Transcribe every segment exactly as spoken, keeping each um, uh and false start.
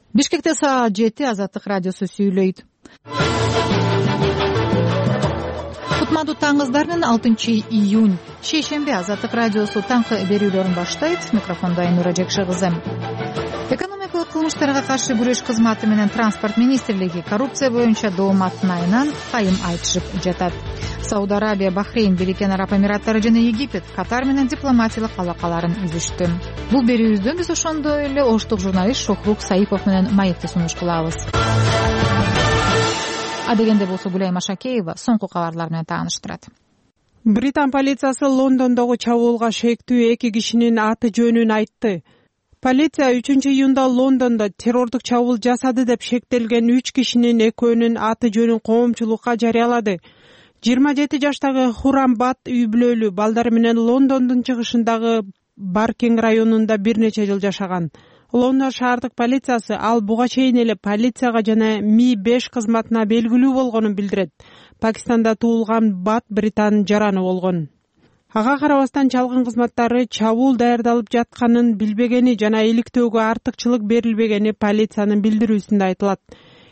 Бишкекте саат жети Азаттык радиосу сүйлөйт. Кутмандуу таңыңыздар, алтынчы июнь шейшемби Азаттык радиосу таңкы берүүлөрүн баштайт. Микрофондо Айнура Жекше кызы. Экономикалык кылмыштарга каршы күрөш кызматы менен транспорт министрлиги коррупция боюнча дооматтын айынан кайым айтышып жатат. Сауд Арабия, Бахрейн, Бириккен Араб Эмираттары жана Египет Катар менен дипломатиялык алакаларын үзүштү. Бул берүүбүздө биз ошондой эле оштук журналист Шохрук Саипов менен маекти сунуш кылабыз. Адегенде болсо Гүлай Машакеева соңку кабарлар менен тааныштырат. Британ полициясы Лондондогу чабуулга шектүү эки кишинин аты жөнүн айтты. Полиция үчүнчү июнда Лондондо террордук чабуул жасады деп шектелген үч кишинин экөөнүн аты жөнүн коомчулукка жарыялады. жыйырма жети жаштагы Хурам Бат үй бүлөлүү балдары менен Лондондун чыгышындагы Баркинг районунда бир нече жыл жашаган. Лондон шаардык полициясы ал буга чейин эле полицияга жана Ми беш кызматына белгилүү болгонун билдирет. Пакистанда туулган Бат Британын жараны болгон. Ага карабастан чалгын кызматтары чабуул даярдалып жатканын билбегени жана иликтөөгө артыкчылык берилбегени полициянын билдирүүсүндө айтылат.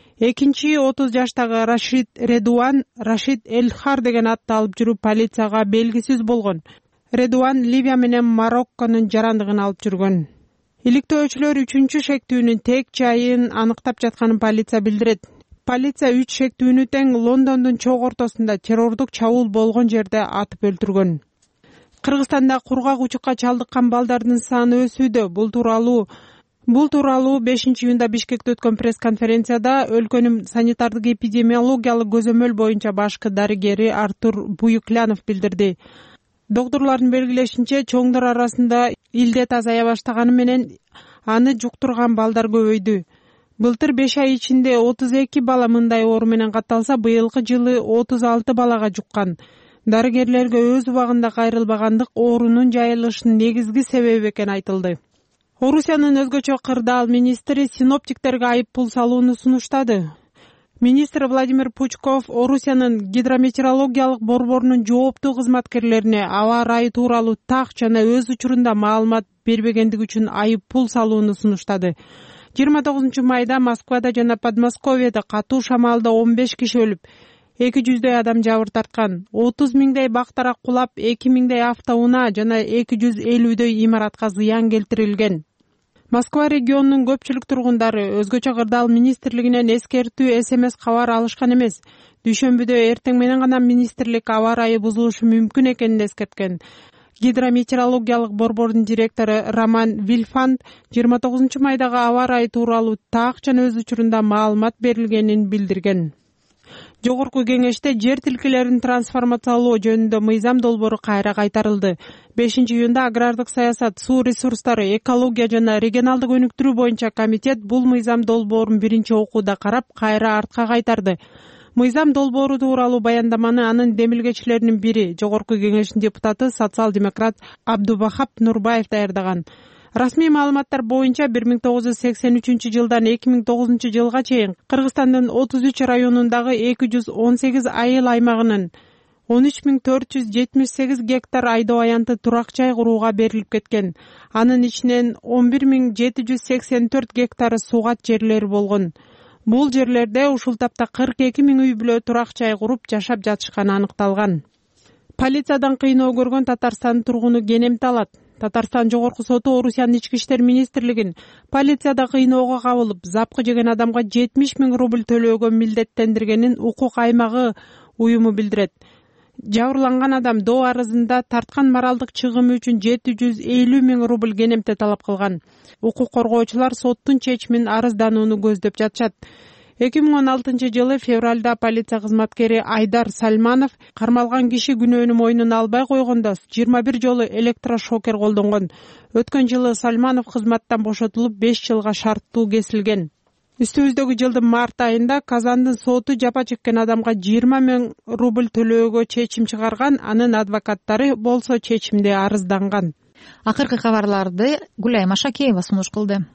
Экинчи отуз жаштагы Рашид Редуан Рашид Элхар деген атты алып жүрүп полицияга белгисиз болгон. Редуан Ливия менен Марокконун жарандыгын алып жүргөн. Иликтөөчүлөр үчүнчү шектүүнүн тек жайын аныктап жатканын полиция билдирет. Полиция үч шектүүнү тең Лондондун чок ортосунда террордук чабуул болгон жерде атып өлтүргөн. Кыргызстанда кургак учукка чалдыккан балдардын саны өсүүдө. Бул тууралуу Бул тууралуу бешинчи июнда Бишкекте өткөн пресс-конференцияда өлкөнүн санитардык эпидемиологиялык көзөмөл боюнча башкы дарыгери Артур Буюклянов билдирди. Доктурлардын белгилешинче, чоңдор арасында илдет азая баштаганы менен аны жуктурган балдар көбөйдү. Былтыр беш ай ичинде отуз эки бала мындай оору менен катталса, быйылкы жылы отуз алты балага жуккан. Дарыгерлерге өз убагында кайрылбагандык оорунун жайылышынын негизги себеби экени айтылды. Орусиянын өзгөчө кырдаал министри синоптиктерге айыппул салууну сунуштады. Министр Владимир Пучков Орусиянын гидрометеорологиялык борборунун жооптуу кызматкерлерине аба ырайы тууралуу так жана өз учурунда маалымат бербегендиги үчүн айыппул салууну сунуштады. жыйырма тогузунчу майда Москвада жана Подмосковьеде катуу шамалда он беш киши өлүп, эки жүздөй адам жабыр тарткан. отуз миңдей бактарак кулап, эки миңдей автоунаа жана эки жүз элүүдөй имаратка зыян келтирилген. Москва регионунун көпчүлүк тургундары өзгөчө кырдаал министрлигинен эскертүү эс эм эс кабар алышкан эмес. Дүйшөмбүдө эртең менен гана министрлик аба ырайы бузулушу мүмкүн экенин эскерткен. Гидрометеорологиялык борбордун директору Роман Вильфанд жыйырма тогузунчу майдагы аба ырайы тууралуу так жана өз учурунда маалымат берилгенин билдирген. Жогорку кеңеште жер тилкелерин трансформациялоо жөнүндө мыйзам долбоору кайра кайтарылды. бешинчи июнда агрардык саясат, суу ресурстары, экология жана регионалдык өнүктүрүү боюнча комитет бул мыйзам долбоорун биринчи окууда карап, кайра артка кайтарды. Мыйзам долбоору тууралуу баяндаманы анын демилгечилеринин бири, Жогорку кеңештин депутаты социал-демократ Абдубахап Нурбаев даярдаган. Расмий маалыматтар боюнча бир миң тогуз жүз сексен үчүнчү жылдан эки миң тогузунчу жылга чейин Кыргызстандын отуз үч районундагы эки жүз он сегиз айыл аймагынын он үч миң төрт жүз жетимиш сегиз гектар айдоо аянты турак жай курууга берилип кеткен. Анын ичинен он бир миң жети жүз сексен төрт гектары суугат жерлери болгон. Бул жерлерде ушул тапта кырк эки миң үй бүлө турак жай куруп жашап жатышканы аныкталган. Полициядан кыйноо көргөн Татарстан тургуну кенемти алат. Татарстан жогорку соту Орусиянын ички иштер министрлигин полицияда кыйноого кабылып, запкы жеген адамга жетимиш миң рубль төлөөгө милдеттендиргенин укук аймагы уюму билдирет. Жабырланган адам доо арызында тарткан моралдык чыгымы үчүн жети жүз элүү миң рубль кенемте талап кылган. Укук коргоочулар соттун чечимин арызданууну көздөп жатышат. эки миң он алтынчы жылы февралда полиция кызматкери Айдар Сальманов кармалган киши күнөөнү мойнуна албай койгондо жыйырма бир жолу электрошокер колдонгон. Өткөн жылы Сальманов кызматтан бошотулуп беш жылга шарттуу кесилген. Үстүбүздөгү жылдын март айында Казандын соту жапа чеккен адамга жыйырма миң рубль төлөөгө чечим чыгарган, анын адвокаттары болсо чечимде арызданган. Акыркы кабарларды Гүлай Машакеева сунуш кылды.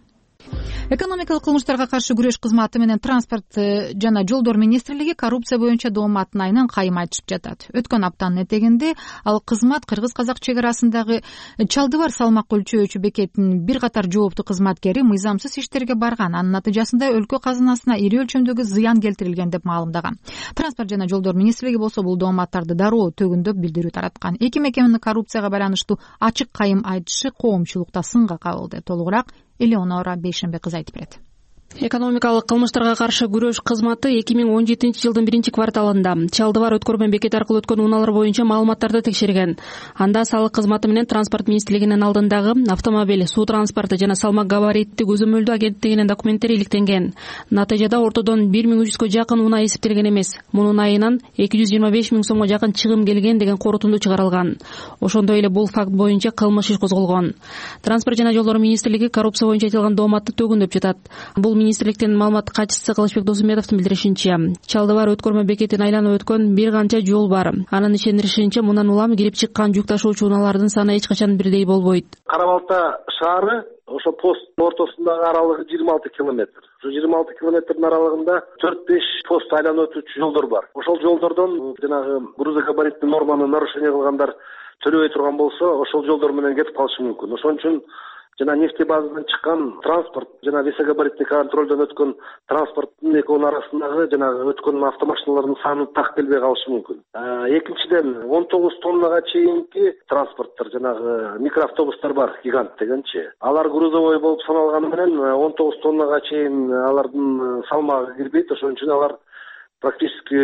Экономикалык кылмыштарга каршы күрөш кызматы менен транспорт жана жолдор министрлиги коррупция боюнча дооматтын айынан кайым айтышып жатат. Өткөн аптанын этегинде ал кызмат кыргыз-казак чек арасындагы Чалдыбар салмак өлчөөчү бекетинин бир катар жооптуу кызматкери мыйзамсыз иштерге барган. Анын натыйжасында өлкө казынасына ири өлчөмдөгү зыян келтирилген деп маалымдаган. Транспорт жана жолдор министрлиги болсо бул дооматтарды дароо төгүндөп билдирүү тараткан. Эки мекеменин коррупцияга байланыштуу ачык кайым айтышы коомчулукта сынга кабылды. Толугураак Элеонора Бейшембе кыз айтып берет. Экономикалык кылмыштарга каршы күрөш кызматы эки миң он жетинчи жылдын биринчи кварталында Чалдыбар өткөрмө бекети аркылуу өткөн унаалар боюнча маалыматтарды текшерген. Анда салык кызматы менен транспорт министрлигинин алдындагы автомобиль, суу транспорты жана салмак габариттик көзөмөлдөө агенттигинин документтери иликтенген. Натыйжада ортодон бир миң үч жүзгө жакын унаа эсептелген эмес. Мунун айынан эки жүз жыйырма беш миң сомго жакын чыгым келген деген корутунду чыгарылган. Ошондой эле бул факт боюнча кылмыш иш козголгон. Транспорт жана жолдор министрлиги коррупция боюнча айтылган дооматты төгүндөп жатат. Бул министрликтин маалымат катчысы Кылычбек Досмедовдун билдиришинче, Чалдыбар өткөрмө бекетин айланып өткөн бир канча жол бар. Анын ишендиришинче, мындан улам кирип чыккан жүк ташуучу унаалардын саны эч качан бирдей болбойт. Кара-Балта шаары ошо пост ортосундагы аралыгы жыйырма алты километр. Ошо жыйырма алты километрдин аралыгында төрт беш пост айланып өтүүчү жолдор бар. Ошол жолдордон жанагы грузогабариттик норманы нарушение кылгандар төлөбөй турган болсо, ошол жолдор менен кетип калышы мүмкүн. Ошон үчүн жана нефтебазадан чыккан транспорт жана весогабариттик контролдон өткөн транспорттун экөөнүн арасындагы жанагы өткөн автомашиналардын саны так келбей калышы мүмкүн. Экинчиден, он тогуз тоннага чейинки транспорттор жанагы микроавтобустар бар, гигант дегенчи. Алар грузовой болуп саналганы менен он тогуз тоннага чейин алардын салмагы кирбейт. Ошон үчүн алар практически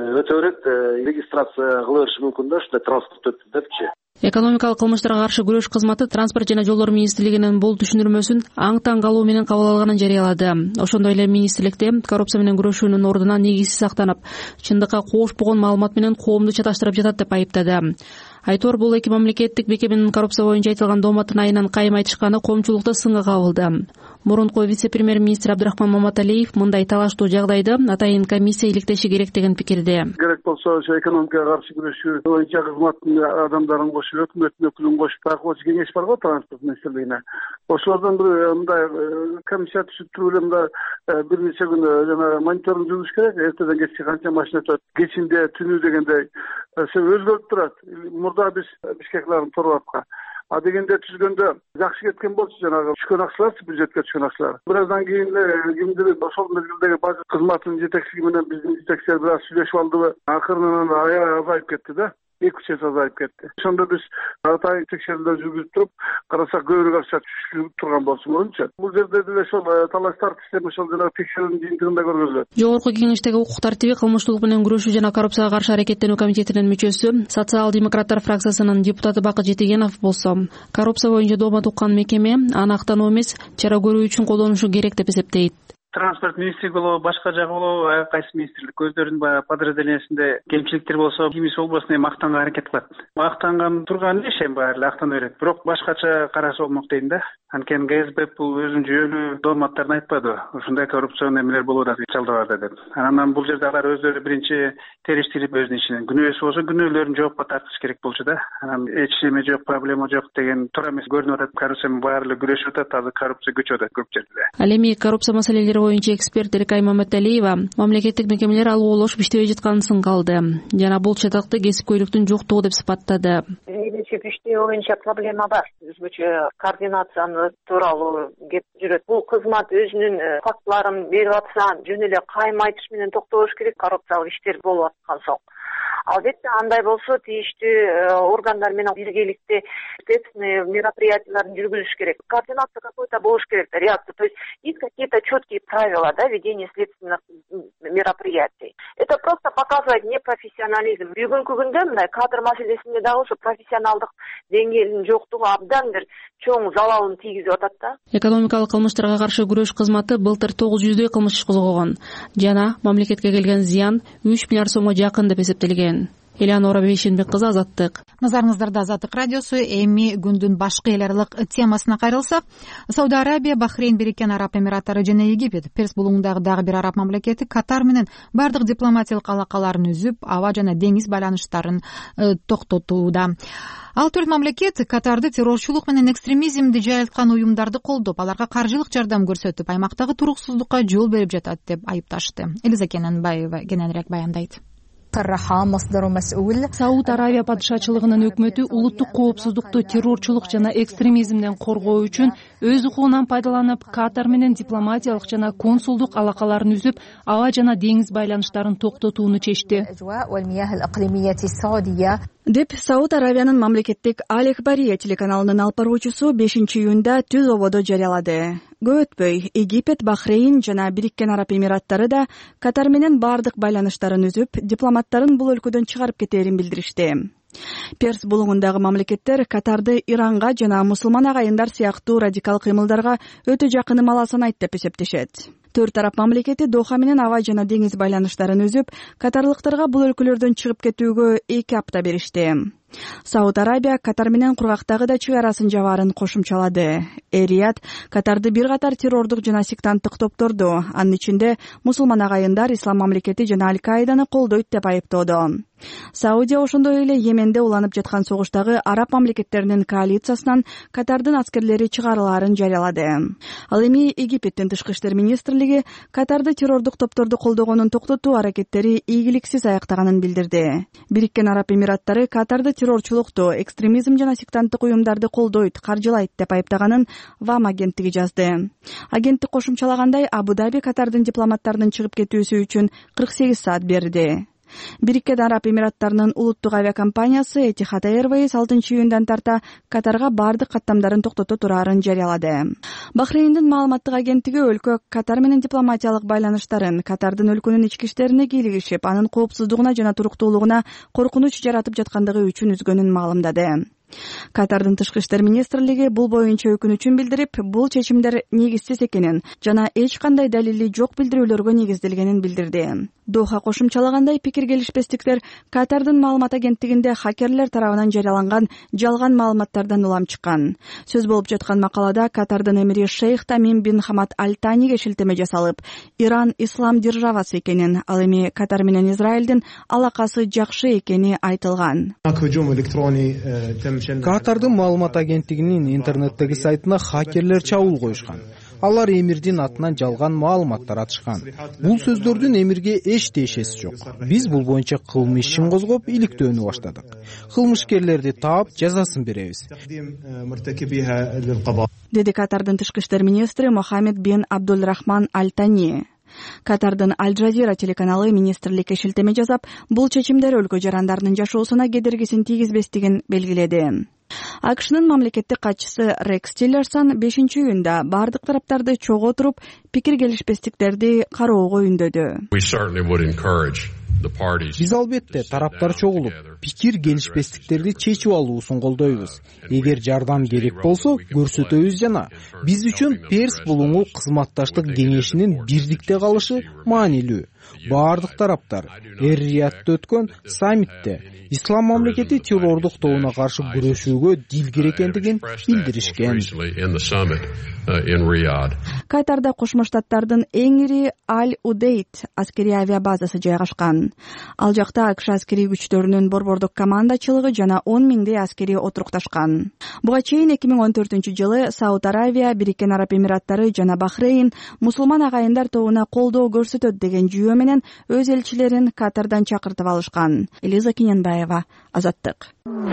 өтө берет, регистрация кыла бериши мүмкүн да, ушундай транспорт өттү депчи. Экономикалык кылмыштарга каршы күрөш кызматы транспорт жана жолдор министрлигинин бул түшүндүрмөсүн аң-таң калуу менен кабыл алганын жарыялады. Ошондой эле министрликте коррупция менен күрөшүүнүн ордуна негизсиз сактанып, чындыкка кошпогон маалымат менен коомду чаташтырып жатат деп айыптады. Айтор бул эки мамлекеттик мекеменин коррупция боюнча айтылган дооматтын айынан кайым айтышканы коомчулукта сынга кабылды. Мурунку вице-премьер-министр Абдрахман Маматалиев мындай талаштуу жагдайды атайын комиссия иликтеши керек деген пикирде. Керек болсо ошо экономикага каршы күрөшүү боюнча кызматтын адамдарын кошуп, өкмөттүн өкүлүн кошуп, такып кеңеш бар го транспорт министрлигине. Ошолордон бир мындай комиссия түзүп туруп эле мындай бир нече күн жана мониторинг жүргүш керек. Эртеден кечке канча машина өтөт, кечинде, түнү дегендей өзгөрүп турат. Мурда биз Бишкеклардын торабатка А дегенде түзгөндө жакшы кеткен болчу, жанагы түшкөн акчалар, бюджетке түшкөн акчалар. Бир аздан кийин кимдир ошол мезгилдеги база кызматынын жетекчиси менен биздин жетекчилер бир аз сүйлөшүп алдыбы, акырынан аябай азайып кетти да. эки үч эсе азайып кетти. Ошондо биз атайын текшерүүлөр жүргүзүп туруп, карасак көбүрөөк акча түшүп турган болчу мурунча. Бул жерде деле ошол талаштар система ошол жана текшерүүнүн жыйынтыгында көргөзүлөт. Жогорку кеңештеги укук тартиби, кылмыштуулук менен күрөшүү жана коррупцияга каршы аракеттенүү комитетинин мүчөсү, социал-демократтар фракциясынын депутаты Бакыт Жетегенов болсо, коррупция боюнча доомат уккан мекеме аны актануу эмес, чара көрүү үчүн колдонушу керек деп эсептейт. Транспорт министрлиги болобу, башка жагы болобу, ар кайсы министрлик өздөрүнүн баягы подразделениясинде кемчиликтер болсо, кимиси болбосун эми актанганга аракет кылат. Актанган турган иш эми баары эле актана берет. Бирок башкача караса болмок дейм да. Анткени ГСБ бул өзүнүн жүйөлүү дооматтарын айтпады. Ушундай коррупцион эмелер болуп атат Чалдыбарда деп. Анан бул жерде алар өздөрү биринчи териштирип өзүнүн ишинен күнөөсү болсо күнөөлөрүн жоопко тартыш керек болчу да. Анан эч неме жок, проблема жок деген туура эмес көрүнүп атат. Коррупция менен баары эле күрөшүп атат, азыр коррупция көчүп атат көп жерде. Ал эми коррупция маселелери боюнча эксперт Эркай Маматалиева мамлекеттик мекемелер алгуулашып иштебей жатканын сынгалды жана бул чатакты кесипкөйлүктүн жоктугу деп сыпаттады. Мейлинче иштөө боюнча проблема бар. Өзбөчө координацияны тууралуу кеп жүрөт. Бул кызмат өзүнүн фактыларын берип атса, жөн эле кайым айтыш менен токтобош керек. Коррупциялык иштер болуп аткан соң. Албетте андай болсо тийиштүү органдар менен биргеликте следственный мероприятияларын жүргүзүш керек. Координация какой-то болуш керек, реакция. То есть есть какие-то четкие правила, да, ведения следственных мероприятий. Это просто показывает непрофессионализм. Бүгүнкү күндө мындай кадр маселесинде дагы ушу профессионалдык деңгээлинин жоктугу абдан бир чоң залалын тийгизип атат да. Экономикалык кылмыштарга каршы күрөш кызматы былтыр тогуз жүздөй кылмыш иш козгогон жана мамлекетке келген зыян үч миллиард сомго жакын деп эсептелген. Элеонора Бейшенбек кызы, Азаттык. Назарыңыздарда Азаттык радиосу. Эми күндүн башкы эл аралык темасына кайрылсак, Сауд Арабия, Бахрейн, Бириккен Араб Эмираттары жана Египет, Перс булуңундагы дагы бир араб мамлекети Катар менен бардык дипломатиялык алакаларын үзүп, аба жана деңиз байланыштарын токтотууда. Ал төрт мамлекет Катарды террорчулук менен экстремизмди жайылткан уюмдарды колдоп, аларга каржылык жардам көрсөтүп, аймактагы туруксуздукка жол берип жатат деп айыпташты. Элиза Кененбаева кененирээк баяндайт. Сауд Арабия падышачылыгынын өкмөтү улуттук коопсуздукту террорчулук жана экстремизмден коргоо үчүн өз укугунан пайдаланып, Катар менен дипломатиялык жана консулдук алакаларын үзүп, аба жана деңиз байланыштарын токтотууну чечти деп Сауд Арабиянын мамлекеттик Аль-Эхбария телеканалынын алып баруучусу бешинчи июнда түз ободо жарыялады. Көп өтпөй Египет, Бахрейн жана Бириккен Араб Эмираттары да Катар менен бардык байланыштарын үзүп, дипломаттарын бул өлкөдөн чыгарып кетээрин билдиришти. Перс булуңундагы мамлекеттер Катарды Иранга жана мусулман агайындар сыяктуу радикал кыймылдарга өтө жакын ымала санайт деп эсептешет. Төрт араб мамлекети Доха менен аба жана деңиз байланыштарын үзүп, катарлыктарга бул өлкөлөрдөн чыгып кетүүгө эки апта беришти. Сауд Арабия Катар менен кургактагы да чек арасын жабаарын кошумчалады. Эрият Катарды бир катар террордук жана сектанттык топторду, анын ичинде мусулман агайындар, Ислам мамлекети жана Аль-Каиданы колдойт деп айыптоодо. Саудия ошондой эле Йеменде уланып жаткан согуштагы араб мамлекеттеринин коалициясынан Катардын аскерлери чыгарылаарын жарыялады. Ал эми Египеттин тышкы иштер министрлиги Катарды террордук топторду колдогонун токтотуу аракеттери ийгиликсиз аяктаганын билдирди. Бириккен Араб Эмираттары Катарды террорчулукту, экстремизм жана сектанттык уюмдарды колдойт, каржылайт деп айыптаганын ВАМ агенттиги жазды. Агенттик кошумчалагандай, Абу-Даби Катардын дипломаттарынын чыгып кетүүсү үчүн кырк сегиз саат берди. Бириккен Араб Эмираттарынын улуттук авиакомпаниясы Etihad Airways алтынчы июндан тарта Катарга бардык каттамдарын токтото турарын жарыялады. Бахрейндин маалыматтык агенттиги өлкө Катар менен дипломатиялык байланыштарын, Катардын өлкөнүн ички иштерине кийлигишип, анын коопсуздугуна жана туруктуулугуна коркунуч жаратып жаткандыгы үчүн үзгөнүн маалымдады. Катардын тышкы иштер министрлиги бул боюнча өкүнүчүн билдирип, бул чечимдер негизсиз экенин жана эч кандай далили жок билдирүүлөргө негизделгенин билдирди. Доха кошумчалагандай, пикир келишпестиктер Катардын маалымат агенттигинде хакерлер тарабынан жарыяланган жалган маалыматтардан улам чыккан. Сөз болуп жаткан макалада Катардын эмири Шейх Тамим бин Хамад Аль-Таниге шилтеме жасалып, Иран ислам державасы экенин, ал эми Катар менен Израилдин алакасы жакшы экени айтылган. Катардын маалымат агенттигинин интернеттеги сайтына хакерлер чабуул коюшкан. Алар эмирдин атынан жалган маалыматтар атышкан. Бул сөздөрдүн эмирге эч тиешеси жок. Биз бул боюнча кылмыш ишин козгоп, иликтөөнү баштадык. Кылмышкерлерди таап, жазасын беребиз, деди Катардын тышкы иштер министри Мохаммед бин Абдулрахман Аль-Тани. Катардын Аль-Джазира телеканалы министрликке шилтеме жасап, бул чечимдер өлкө жарандарынын жашоосуна кедергисин тийгизбестигин белгиледи. АКШнын мамлекеттик катчысы Рекс Тиллерсон бешинчи июнда бардык тараптарды чогуу туруп, пикир келишпестиктерди кароого үндөдү. Биз албетте тараптар чогулуп, пикир келишпестиктерди чечип алуусун колдойбуз. Эгер жардам керек болсо, көрсөтөбүз жана биз үчүн Перс булуңу кызматташтык кеңешинин бирдикте калышы маанилүү. Бардык тараптар Эр-Риядта өткөн саммитте Ислам мамлекети террордук тобуна каршы күрөшүүгө дилгир экендигин билдиришкен. Катарда Кошмо Штаттардын эң ири Аль-Удейд аскерий авиабазасы жайгашкан. Ал жакта АКШ аскерий күчтөрүнүн борбордук командачылыгы жана он миңдей аскери отурукташкан. Буга чейин эки миң он төртүнчү жылы Сауд Арабия, Бириккен Араб Эмираттары жана Бахрейн мусулман агайындар тобуна колдоо көрсөтөт деген жүйө менен өз элчилерин Катардан чакыртып алышкан. Элиза Кененбаева, Азаттык.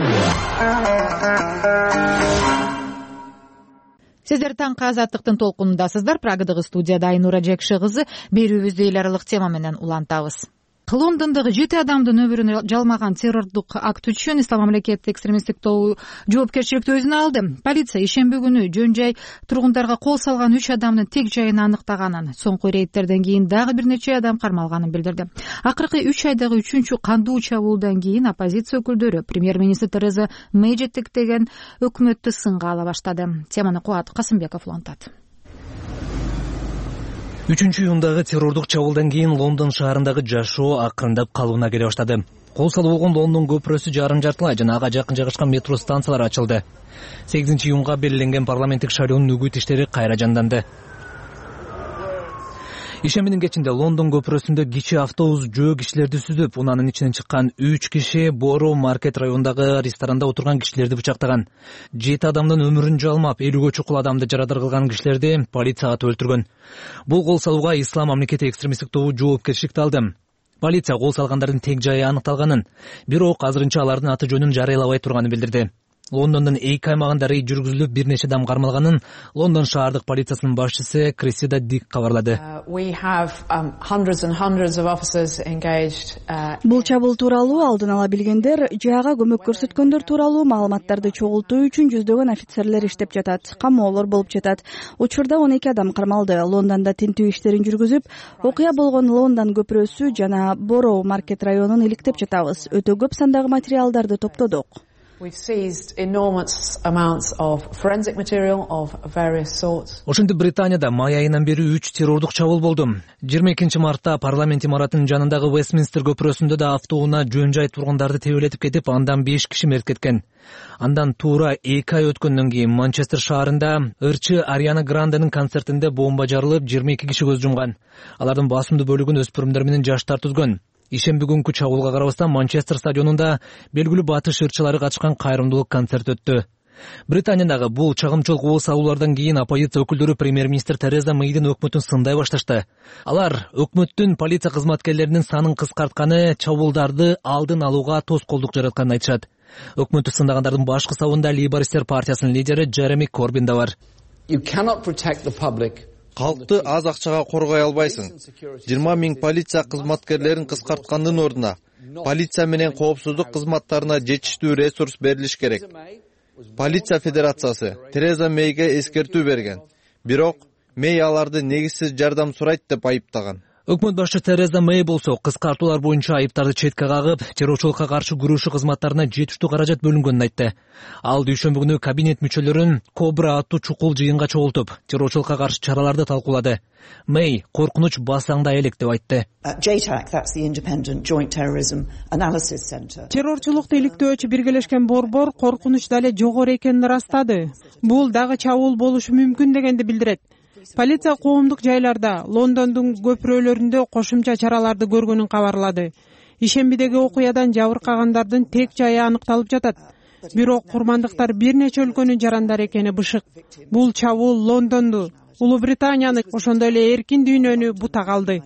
Сиздер таңкы Азаттыктын толкунундасыздар. Прагадагы студияда Айнура Жекши кызы берүүбүздү эл аралык тема менен улантабыз. Лондондогу жети адамдын өмүрүн жалмаган террордук акт үчүн Ислам мамлекети экстремисттик тобу жоопкерчиликти өзүнө алды. Полиция ишемби күнү жөн жай тургундарга кол салган үч адамдын тек жайын аныктаганын, соңку рейдтерден кийин дагы бир нече адам кармалганын билдирди. Акыркы үч айдагы үчүнчү кандуу чабуулдан кийин оппозиция өкүлдөрү премьер-министр Тереза Мэй жетектеген өкмөттү сынга ала баштады. Теманы Кубат Касымбеков улантат. үчүнчү июндагы террордук чабуулдан кийин Лондон шаарындагы жашоо акырындап калыбына келе баштады. Кол салуу болгон Лондон көпүрөсү жарым жартылай жана ага жакын жайгашкан метро станциялары ачылды. сегизинчи июнга белгиленген парламенттик шайлоонун үгүт иштери кайра жанданды. Ишембинин кечинде Лондон көпүрөсүндө кичи автобус жөө кишилерди сүзүп, унаанын ичинен чыккан үч киши Боро маркет районундагы ресторанда отурган кишилерди бычактаган. Жети адамдын өмүрүн жалмап, элүүгө чукул адамды жарадар кылган кишилерди полиция атып өлтүргөн. Бул кол салууга Ислам мамлекети экстремисттик тобу жоопкерчиликти алды. Полиция кол салгандардын тег жайы аныкталганын, бирок азырынча алардын аты жөнүн жарыялабай турганын билдирди. Лондондун эки аймагында рейд жүргүзүлүп, бир нече адам кармалганын Лондон шаардык полициясынын башчысы Крессида Дик кабарлады. Бул чабуул тууралуу алдын ала билгендер, жаяга көмөк көрсөткөндөр тууралуу маалыматтарды чогултуу үчүн жүздөгөн офицерлер иштеп жатат, камоолор болуп жатат. Учурда он эки адам кармалды. Лондондо тинтүү иштерин жүргүзүп, окуя болгон Лондон көпүрөсү жана Боро маркет районун иликтеп жатабыз. Өтө көп сандагы материалдарды топтодук. Ошентип Британияда май айынан бери үч террордук чабуул болду. жыйырма экинчи мартта парламент имаратынын жанындагы Вестминстер көпүрөсүндө да автоунаа жөн жай тургундарды тебелетип кетип, андан беш киши мерт кеткен. Андан туура эки ай өткөндөн кийин Манчестер шаарында ырчы Ариана Гранденин концертинде бомба жарылып, жыйырма эки киши көз жумган. Алардын басымдуу бөлүгүн өспүрүмдөр менен жаштар түзгөн. Ишемби күнкү чабуулга карабастан Манчестер стадионунда белгилүү батыш ырчылары катышкан кайрымдуулук концерт өттү. Британиядагы бул чагымчылык кол салуулардан кийин оппозиция өкүлдөрү премьер-министр Тереза Мэйдин өкмөтүн сындай башташты. Алар өкмөттүн полиция кызматкерлеринин санын кыскартканы чабуулдарды алдын алууга тоскоолдук жаратканын айтышат. Өкмөттү сындагандардын башкы сабында Лейбористтер партиясынын лидери Джереми Корбин да бар. Калкты аз акчага коргой албайсың. жыйырма миң полиция кызматкерлерин кыскарткандын ордуна полиция менен коопсуздук кызматтарына жетиштүү ресурс берилиш керек. Полиция федерациясы Тереза Мэйге эскертүү берген. Бирок Мэй аларды негизсиз жардам сурайт деп айыптаган. Өкмөт башчы Тереза Мэй болсо кыскартуулар боюнча айыптарды четке кагып, террорчулукка каршы күрөшүү кызматтарына жетиштүү каражат бөлүнгөнүн айтты. Ал дүйшөмбү күнү кабинет мүчөлөрүн Кобра аттуу чукул жыйынга чогултуп, террорчулукка каршы чараларды талкуулады. Мэй коркунуч басаңдай элек деп айтты. Террорчулукту иликтөөчү биргелешкен борбор коркунуч дале жогору экенин ырастады. Бул дагы чабуул болушу мүмкүн дегенди билдирет. Полиция коомдук жайларда, Лондондун көпүрөлөрүндө кошумча чараларды көргөнүн кабарлады. Ишембидеги окуядан жабыркагандардын тег жайы аныкталып жатат. Бирок курмандыктар бир нече өлкөнүн жарандар экени бышык. Бул чабуул Лондонду, Улуу Британияны, ошондой эле эркин дүйнөнү бутак алды.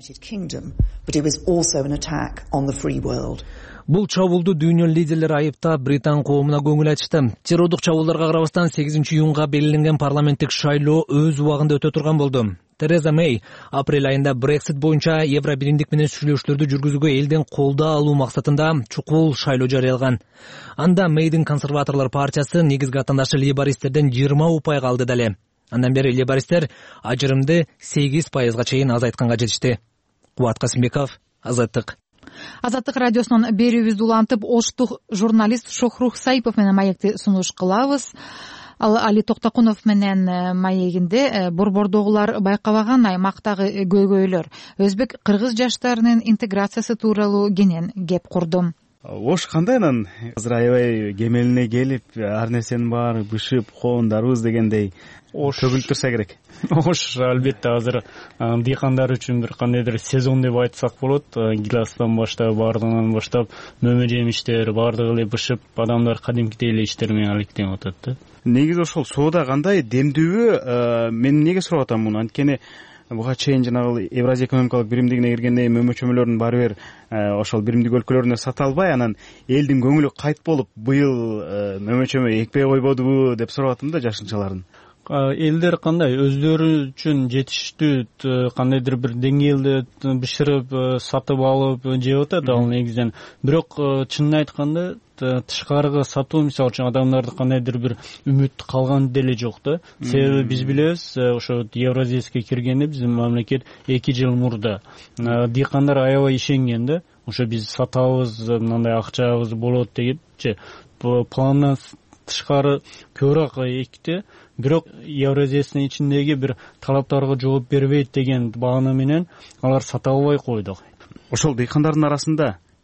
Бул чабуулду дүйнө лидерлери айыптап, Британ коомуна көңүл айтышты. Террордук чабуулдарга карабастан сегизинчи июнга белгиленген парламенттик шайлоо өз убагында өтө турган болду. Тереза Мэй апрель айында Брексит боюнча Евро биримдик менен сүйлөшүүлөрдү жүргүзүүгө элден колдоо алуу максатында чукул шайлоо жарыялаган. Анда Мэйдин консерваторлор партиясы негизги атандашы лейбористтерден жыйырма упайга алды дале. Андан бери лейбористтер ажырымды сегиз пайызга чейин азайтканга жетишти. Кубат Касымбеков, Азаттык. Азаттык радиосунун берүүбүздү улантып, Оштук журналист Шохрух Саипов менен маекти сунуш кылабыз. Ал Али Токтокунов менен маегинде борбордогулар байкабаган аймактагы көйгөйлөр, өзбек кыргыз жаштарынын интеграциясы тууралуу кенен кеп курдум. Ош кандай анан азыр аябай кемелине келип, ар нерсенин баары бышып, коондарыбыз дегендей төгүлүп турса керек. Ош албетте азыр дыйкандар үчүн бир кандайдыр сезон деп айтсак болот. Гиластан баштап, бардыгынан баштап мөмө жемиштер бардыгы эле бышып, адамдар кадимкидей эле иштер менен алектенип атат да. Негизи ошол соода кандай, демдүүбү? Мен эмнеге сурап атам муну? Анткени буга чейин жанагы Евразия экономикалык биримдигине киргенде мөмө чөмөлөрүн баары бир ошол биримдик өлкөлөрүнө сата албай, анан элдин көңүлү кайт болуп, быйыл мөмө чөмө экпей койбодубу деп сурап атам да жашынчаларын. Элдер кандай өздөрү үчүн жетиштүү кандайдыр бир деңгээлде бышырып, сатып алып жеп атат ал негизинен. Бирок чынын айтканда тышкарыга сатуу мисалы үчүн адамдарды кандайдыр бир үмүт калган деле жок да. Себеби биз билебиз, ошо Евразияске киргенде биздин мамлекет эки жыл мурда дыйкандар аябай ишенген да. Ошо биз сатабыз, мындай акчабыз болот дегенчи пландан тышкары көбүрөөк экти. Бирок Евразиясынын ичиндеги бир талаптарга жооп бербейт деген баана менен алар сата албай койду. Ошол дыйкандардын арасында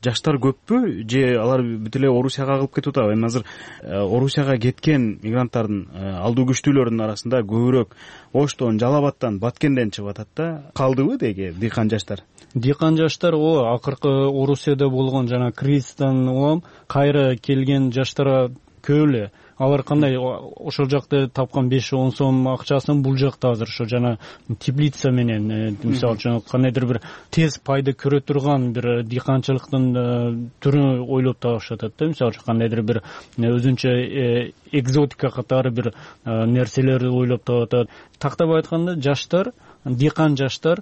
жаштар көппү же алар бүт эле Орусияга кагылып кетип атабы? Эми азыр Орусияга кеткен мигранттардын алдуу күчтүүлөрүнүн арасында көбүрөөк Оштон, Жалал Абадтан, Баткенден чыгып атат да. Калдыбы деги дыйкан жаштар? Дыйкан жаштар ооба акыркы Орусияда болгон жана кризистен улам кайра келген жаштар көп эле. Алар кандай ошол жакта тапкан беш он сом акчасын бул жакта азыр ошо жана теплица менен мисалы үчүн кандайдыр бир тез пайда көрө турган бир дыйканчылыктын түрүн ойлоп табышып атат да. Мисалы үчүн кандайдыр бир өзүнчө экзотика катары бир нерселерди ойлоп таап атат. Тактап айтканда жаштар, дыйкан жаштар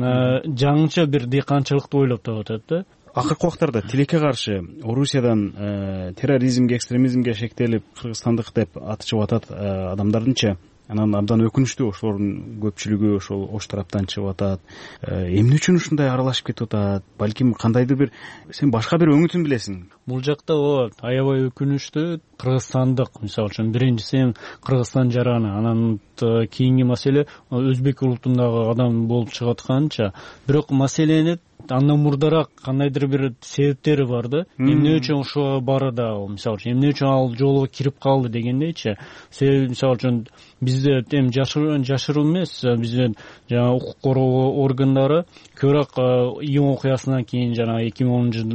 жаңыча бир дыйканчылыкты ойлоп таап атат да. Акыркы убактарда тилекке каршы Орусиядан терроризмге, экстремизмге шектелип, кыргызстандык деп атышып атат адамдардынча, анан абдан өкүнүчтүү ошолордун көпчүлүгү ошол ош тараптан чыгып атат. Эмне үчүн ушундай аралашып кетип атат? Балким кандайдыр бир сен башка бир өңүтүн билесиң. Бул жакта ооба аябай өкүнүчтүү. Кыргызстандык, мисалы үчүн биринчиси Кыргызстан жараны, анан кийинки маселе өзбек улутундагы адам болуп чыгып атканча, бирок маселени андан мурдараак кандайдыр бир себептери бар да. Эмне үчүн ошого барады ал, мисалы үчүн эмне үчүн ал жолго кирип калды дегендейчи. Себеби мисалы үчүн бизде эми жашыруу эмес, бизде жана укук коргоо органдары көбүрөөк июнь окуясынан кийин жана эки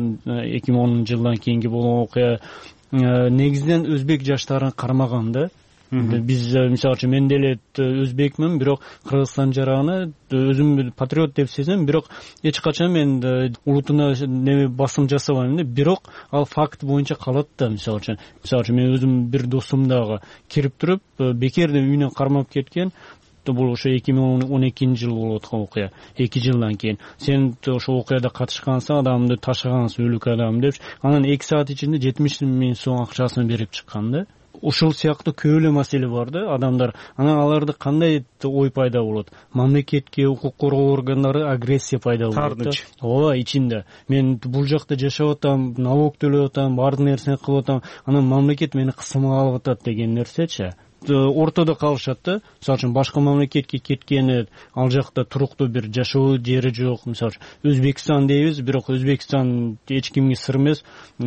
миң онунчу жылдан кийинки болгон окуя негизинен өзбек жаштарын кармаган да. Биз мисалы үчүн мен деле өзбекмин, бирок Кыргызстан жараны өзүм патриот деп сезем, бирок эч качан мен улутуна неме басым жасабайм да. Бирок ал факт боюнча калат да. Мисалы үчүн, мисалы үчүн мен өзүм бир досум дагы кирип туруп бекерден үйүнөн кармап кеткен. Бул ошо эки миң он экинчи жыл болуп аткан окуя. эки жылдан кийин сен ошо окуяда катышкансың, адамды ташыгансың, өлүк адам деп, анан эки саат ичинде жетимиш миң сом акчасын берип чыккан да. Ошол сыяктуу көп эле маселе бар да. Адамдар анан аларды кандай ой пайда болот? Мамлекетке, укук коргоо органдары агрессия пайда болот да. Ооба, ичинде мен бул жакта жашап атам, налог төлөп атам, баардык нерсени кылып атам, анан мамлекет мени кысымга алып атат деген нерсечи. Ортодо калышат да. Мисалы үчүн башка мамлекетке кеткени, ал жакта туруктуу бир жашоо жери жок. Мисалы үчүн Өзбекстан дейбиз, бирок Өзбекстан эч кимге сыр эмес.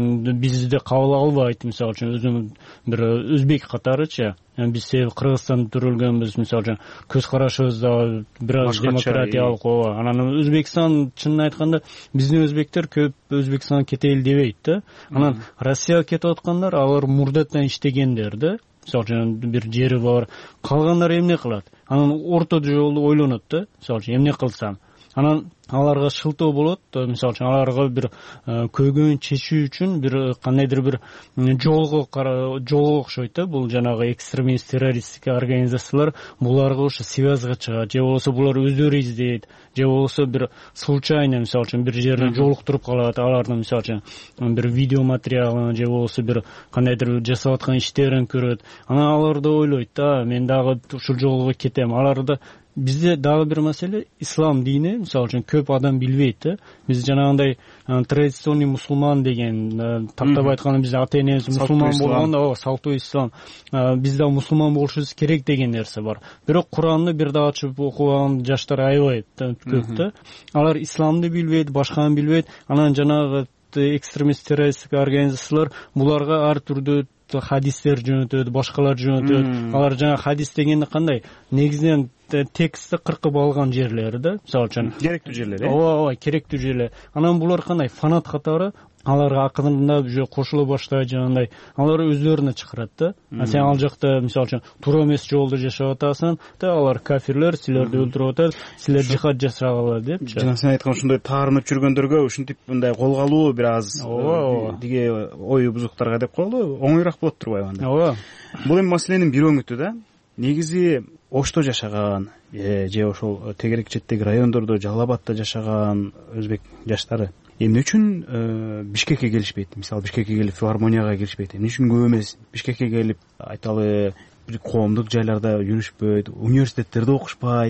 Бизди кабыл албайт, мисалы үчүн өзүм бир өзбек катарычы. Биз себеби Кыргызстанда төрөлгөнбүз, мисалы үчүн көз карашыбыз да бир аз демократиялык. Анан Өзбекстан, чынын айтканда, биздин өзбектер көп Өзбекстанга кетели дебейт да. Анан Россияга кетип аткандар, алар мурдатан иштегендер да. Мисалы үчүн бир жери бар. Калгандар эмне кылат? Анан орто жолду ойлонот да. Мисалы үчүн эмне кылсам? Анан аларга шылтоо болот. Мисалы үчүн аларга бир көйгөйүн чечүү үчүн бир кандайдыр бир жолго жолго окшойт да. Бул жанагы экстремист террористтик организациялар буларга ошо связга чыгат, же болбосо булар өздөрү издейт, же болбосо бир случайно мисалы үчүн бир жерде жолуктуруп калат, алардын мисалы үчүн бир видео материалын же болбосо бир кандайдыр жасап аткан иштерин көрөт. Анан алар да ойлойт да, мен дагы ушул жолго кетем. Аларда бизде дагы бир маселе, ислам дини мисалы үчүн көп адам билбейт да. Биз жанагындай традиционный мусулман деген, тактап айтканда бизде ата энебиз мусулман болгондо, ооба, салтуу ислам. Биз да мусулман болушубуз керек деген нерсе бар. Бирок Куранды бир да ачып окуган жаштар аябай көп да. Алар исламды билбейт, башканы билбейт. Анан жанагы экстремист террористтик организациялар буларга ар түрдүү хадистер жөнөтөт, башкалар жөнөтөт. Алар жана хадис дегенде кандай? Негизинен текстти кыркып алган жерлери да. Мисалы үчүн керектүү жерлер, э? Ооба, ооба, керектүү жерлер. Анан булар кандай? Фанат катары аларга акырында уже кошула баштайт, жанагындай. Алар өздөрүнө чакырат да. Сен ал жакта мисалы үчүн туура эмес жолдо жашап атасың, да алар кафирлер, силерди өлтүрүп атат, силер жихад жасагыла депчи. Жана сен айткан ушундай таарынып жүргөндөргө ушинтип мындай колго алуу бир аз диге ой бузуктарга деп коелу, оңоюраак болот турбайбы анда? Ооба. Бул эми маселенин бир өңүтү да. Негизи Ошто жашаган же ошол тегерек четтеги райондордо, Жалал Абадта жашаган өзбек жаштары эмне үчүн Бишкекке келишпейт? Мисалы Бишкекке келип филармонияга киришпейт? Эмне үчүн көп эмес Бишкекке келип, айталы, бир коомдук жайларда жүрүшпөйт, университеттерде окушпайт?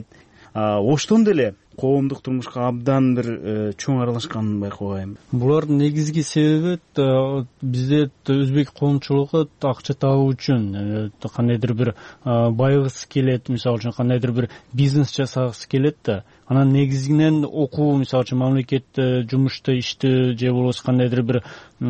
оштон деле коомдук турмушка абдан бир чоң аралашканын байкабайм. Булардын негизги себеби бизде өзбек коомчулугу акча табуу үчүн кандайдыр бир байгысы келет, мисалы үчүн кандайдыр бир бизнес жасагысы келет да. Анан негизинен окуу, мисалы үчүн мамлекетте жумушта иштөө же болбосо кандайдыр бир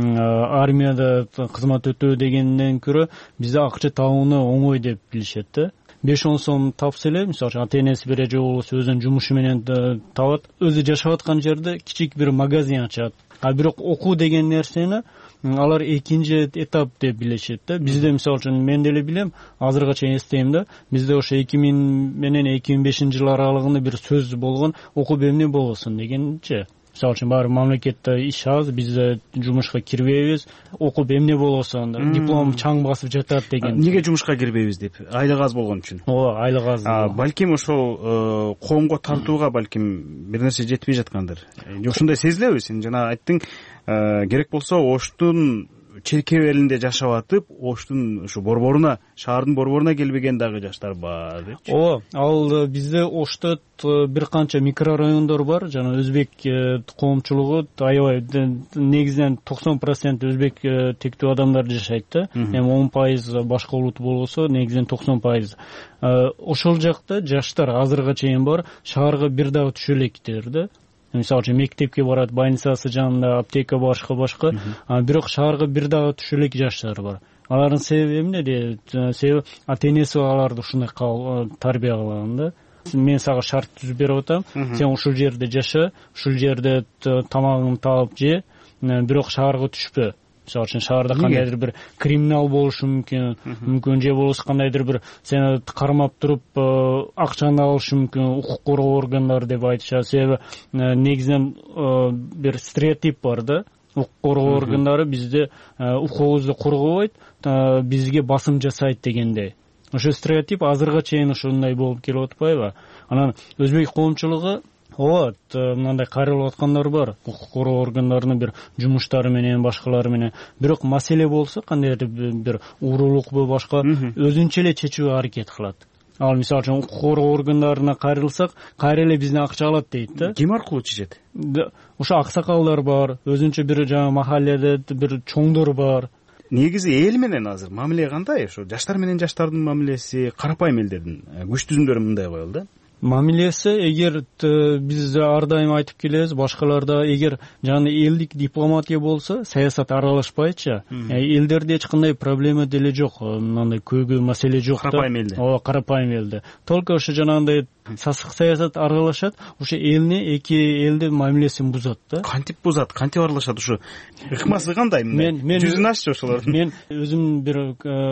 армияда кызмат өтөө дегенден көрө бизде акча табууну оңой деп билишет да. беш он сом тапса эле, мисалы үчүн ата энеси бере же болбосо өзүнүн жумушу менен табат, өзү жашап аткан жерде кичик бир магазин ачат. А бирок окуу деген нерсени алар экинчи этап деп билишет да. Бизде мисалы үчүн мен деле билем, азыркыга чейин эстейм да, бизде ошо эки миң менен эки миң бешинчи жыл аралыгында бир сөз болгон, окуп эмне болосун дегенчи. Мисалы үчүн баары мамлекетте иш аз, биз жумушка кирбейбиз, окуп эмне болосун, диплом чаң басып жатат деген. Неге жумушка кирбейбиз деп? Айлык аз болгон үчүн. Ооба, айлык аз. Балким ошол коомго тартууга балким бир нерсе жетпей жаткандыр. Ошондой сезилеби? Сен жана айттың, керек болсо Оштун черкеп элинде жашап атып, Оштун ушу борборуна, шаардын борборуна келбеген дагы жаштар бар депчи. Ооба, ал бизде Ошто бир канча микрорайондор бар, жана өзбек коомчулугу аябай негизинен токсон процент өзбек тектүү адамдар жашайт да. Эми он пайыз башка улут болсо, негизинен токсон пайыз. Ошол жакта жаштар азыркыга чейин бар, шаарга бир дагы түшө элекдер да. Мисалы үчүн мектепке барат, больницасы жанында, аптека башка башка, бирок шаарга бир дагы түшө элек жаштар бар. Алардын себеби эмне? Себеби ата энеси аларды ушундай тарбия кылган да. Мен сага шарт түзүп берип атам, сен ушул жерде жаша, ушул жерде тамагыңды таап же, бирок шаарга түшпө. Мисалы үчүн шаарда кандайдыр бир криминал болушу мүмкүн, мүмкүн же болбосо кандайдыр бир сени кармап туруп акчаңды алышы мүмкүн, укук коргоо органдары деп айтышат. Себеби негизинен бир стереотип бар да. Укук коргоо органдары бизде укугубузду коргобойт, бизге басым жасайт дегендей. Ошо стереотип азыркыга чейин ошондой болуп келип атпайбы? Анан өзбек коомчулугу ооба, мындай кайрылып аткандар бар, укук коргоо органдарынын бир жумуштары менен, башкалары менен. Бирок маселе болсо, кандайдыр бир уурулукпу башка, өзүнчө эле чечүүгө аракет кылат. Ал мисалы үчүн укук коргоо органдарына кайрылсак, кайра эле бизден акча алат дейт да. Ким аркылуу чечет? Ошо аксакалдар бар, өзүнчө бир жана махалледе бир чоңдор бар. Негизи эл менен азыр мамиле кандай? Ошо жаштар менен жаштардын мамилеси, карапайым элдердин күч түзүмдөрү мындай коелу да. Мамилеси, эгер биз ар дайым айтып келебиз, башкаларда эгер жана элдик дипломатия болсо, саясат аралашпайчы, элдерде эч кандай проблема деле жок, мындай көйгөй маселе жок да. Карапайым элде. Ооба, карапайым элде. Только ошо жанагындай сасык саясат аралашат, ошо элни, эки элдин мамилесин бузат да. Кантип бузат, кантип аралашат ошо? Ыкмасы кандай? Мен жүзүн аччы ошолордун. Мен өзүм бир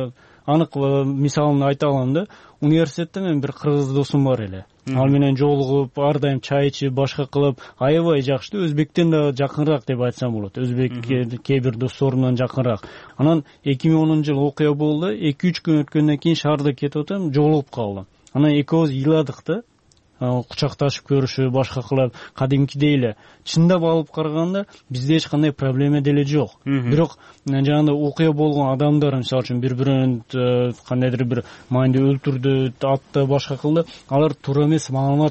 анык мисалын айта алам да. Университетте мен бир кыргыз досум бар эле. Ал менен жолугуп, ар дайым чай ичип, башка кылып, аябай жакшы, өзбектен да жакынраак деп айтсам болот. Өзбек кээ бир досторумдан жакынраак. Анан эки миң онунчу жылы окуя болду, эки үч күн өткөндөн кийин шаарда кетип атам, жолугуп калдым. Анан экөөбүз ыйладык да. Кучакташып көрүшүп, башка кылып, кадимкидей эле. Чындап алып караганда бизде эч кандай проблема деле жок. Бирок жана окуя болгон адамдар, мисалы үчүн бири-бирин кандайдыр бир майында өлтүрдү, атты, башка кылды. Алар туура эмес маалымат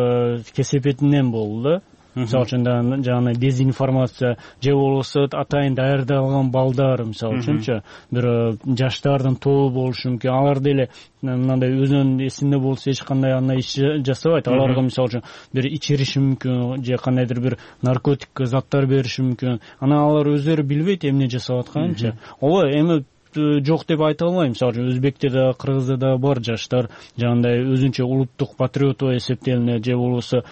кесепетинен болду да. Мисалы үчүн жана дезинформация же болбосо атайын даярдалган балдар, мисалы үчүнчү бир жаштардын тобу болушу мүмкүн. Алар деле мындай өзүнүн эсинде болсо эч кандай андай иш жасабайт. Аларга мисалы үчүн бир ичириши мүмкүн, же кандайдыр бир наркотик заттар бериши мүмкүн. Анан алар өздөрү билбейт эмне жасап атканынчы. Ооба, эми жок деп айта албайм. Мисалы үчүн өзбекте да, кыргызда да бар жаштар жандай өзүнчө улуттук патриот болуп эсептелинет, же болбосо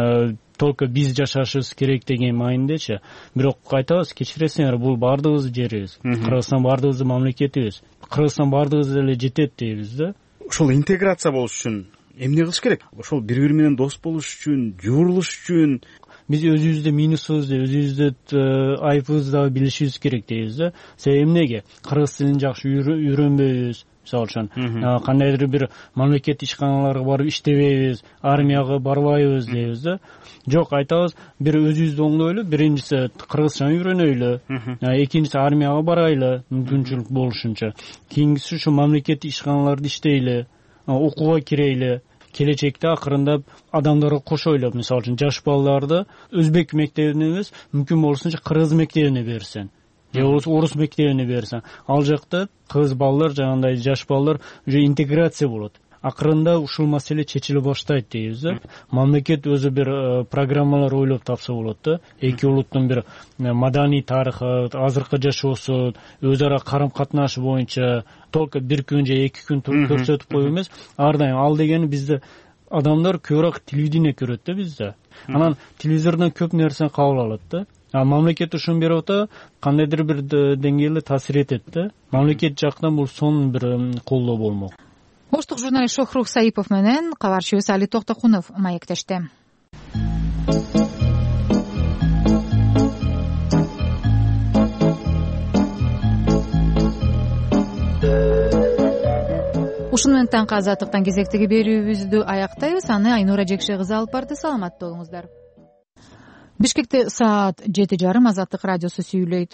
только биз жашашыбыз керек деген маанидечи. Бирок айтабыз, кечиресиңер, бул баардыгыбыздын жерибиз. Кыргызстан баардыгыбыздын мамлекетибиз. Кыргызстан баардыгыбыз эле жетет дейбиз да. Ошол интеграция болуш үчүн эмне кылыш керек? Ошол бири-бири менен дос болуш үчүн, жуурулуш үчүн биз өзүбүздө минусубузду, өзүбүздө айыбыбызды да билишибиз керек дейбиз да. Себеби эмнеге? Кыргыз тилин жакшы үйрөнбөйбүз. Мисалы үчүн кандайдыр бир мамлекет ишканаларга барып иштебейбиз, армияга барбайбыз дейбиз да. Жок, айтабыз, бир өзүбүздү оңдойлу, биринчиси кыргызча үйрөнөйлү, экинчиси армияга барайлы, мүмкүнчүлүк болушунча. Кийинкиси ушу мамлекет ишканаларда иштейли, окууга кирейли. келечекте акырындап адамдарга кошо ойлоп, мисалы үчүн жаш балдарды өзбек мектебине эмес, мүмкүн болушунча кыргыз мектебине берсең же орус мектебине берсең, ал жакта кыз балдар, жанагындай жаш балдар уже интеграция болот. Акырында ушул маселе чечиле баштайт дейбиз да. Мамлекет өзү бир программалар ойлоп тапса болот да. Эки улуттун бир маданий тарыхы, азыркы жашоосу, өз ара карым катнашы боюнча только бир күн же эки күн туруп көрсөтүп коюу эмес, ар дайым ал дегени бизде адамдар көбүрөөк телевидение көрөт да бизде. Анан телевизордон көп нерсени кабыл алат да. А мамлекет ушуну берип атат, кандайдыр бир деңгээлде таасир этет да. Мамлекет жактан бул сонун бир колдоо болмок. Оштук журналист Шохрух Саипов менен кабарчыбыз Али Токтокунов маектешти. Ушуну менен таңкы азаттыктан кезектеги берүүбүздү аяктайбыз. Аны Айнура Жекше кызы алып барды. Саламатта болуңуздар. Бишкекте саат жети жарым Азаттык радиосу сүйлөйт.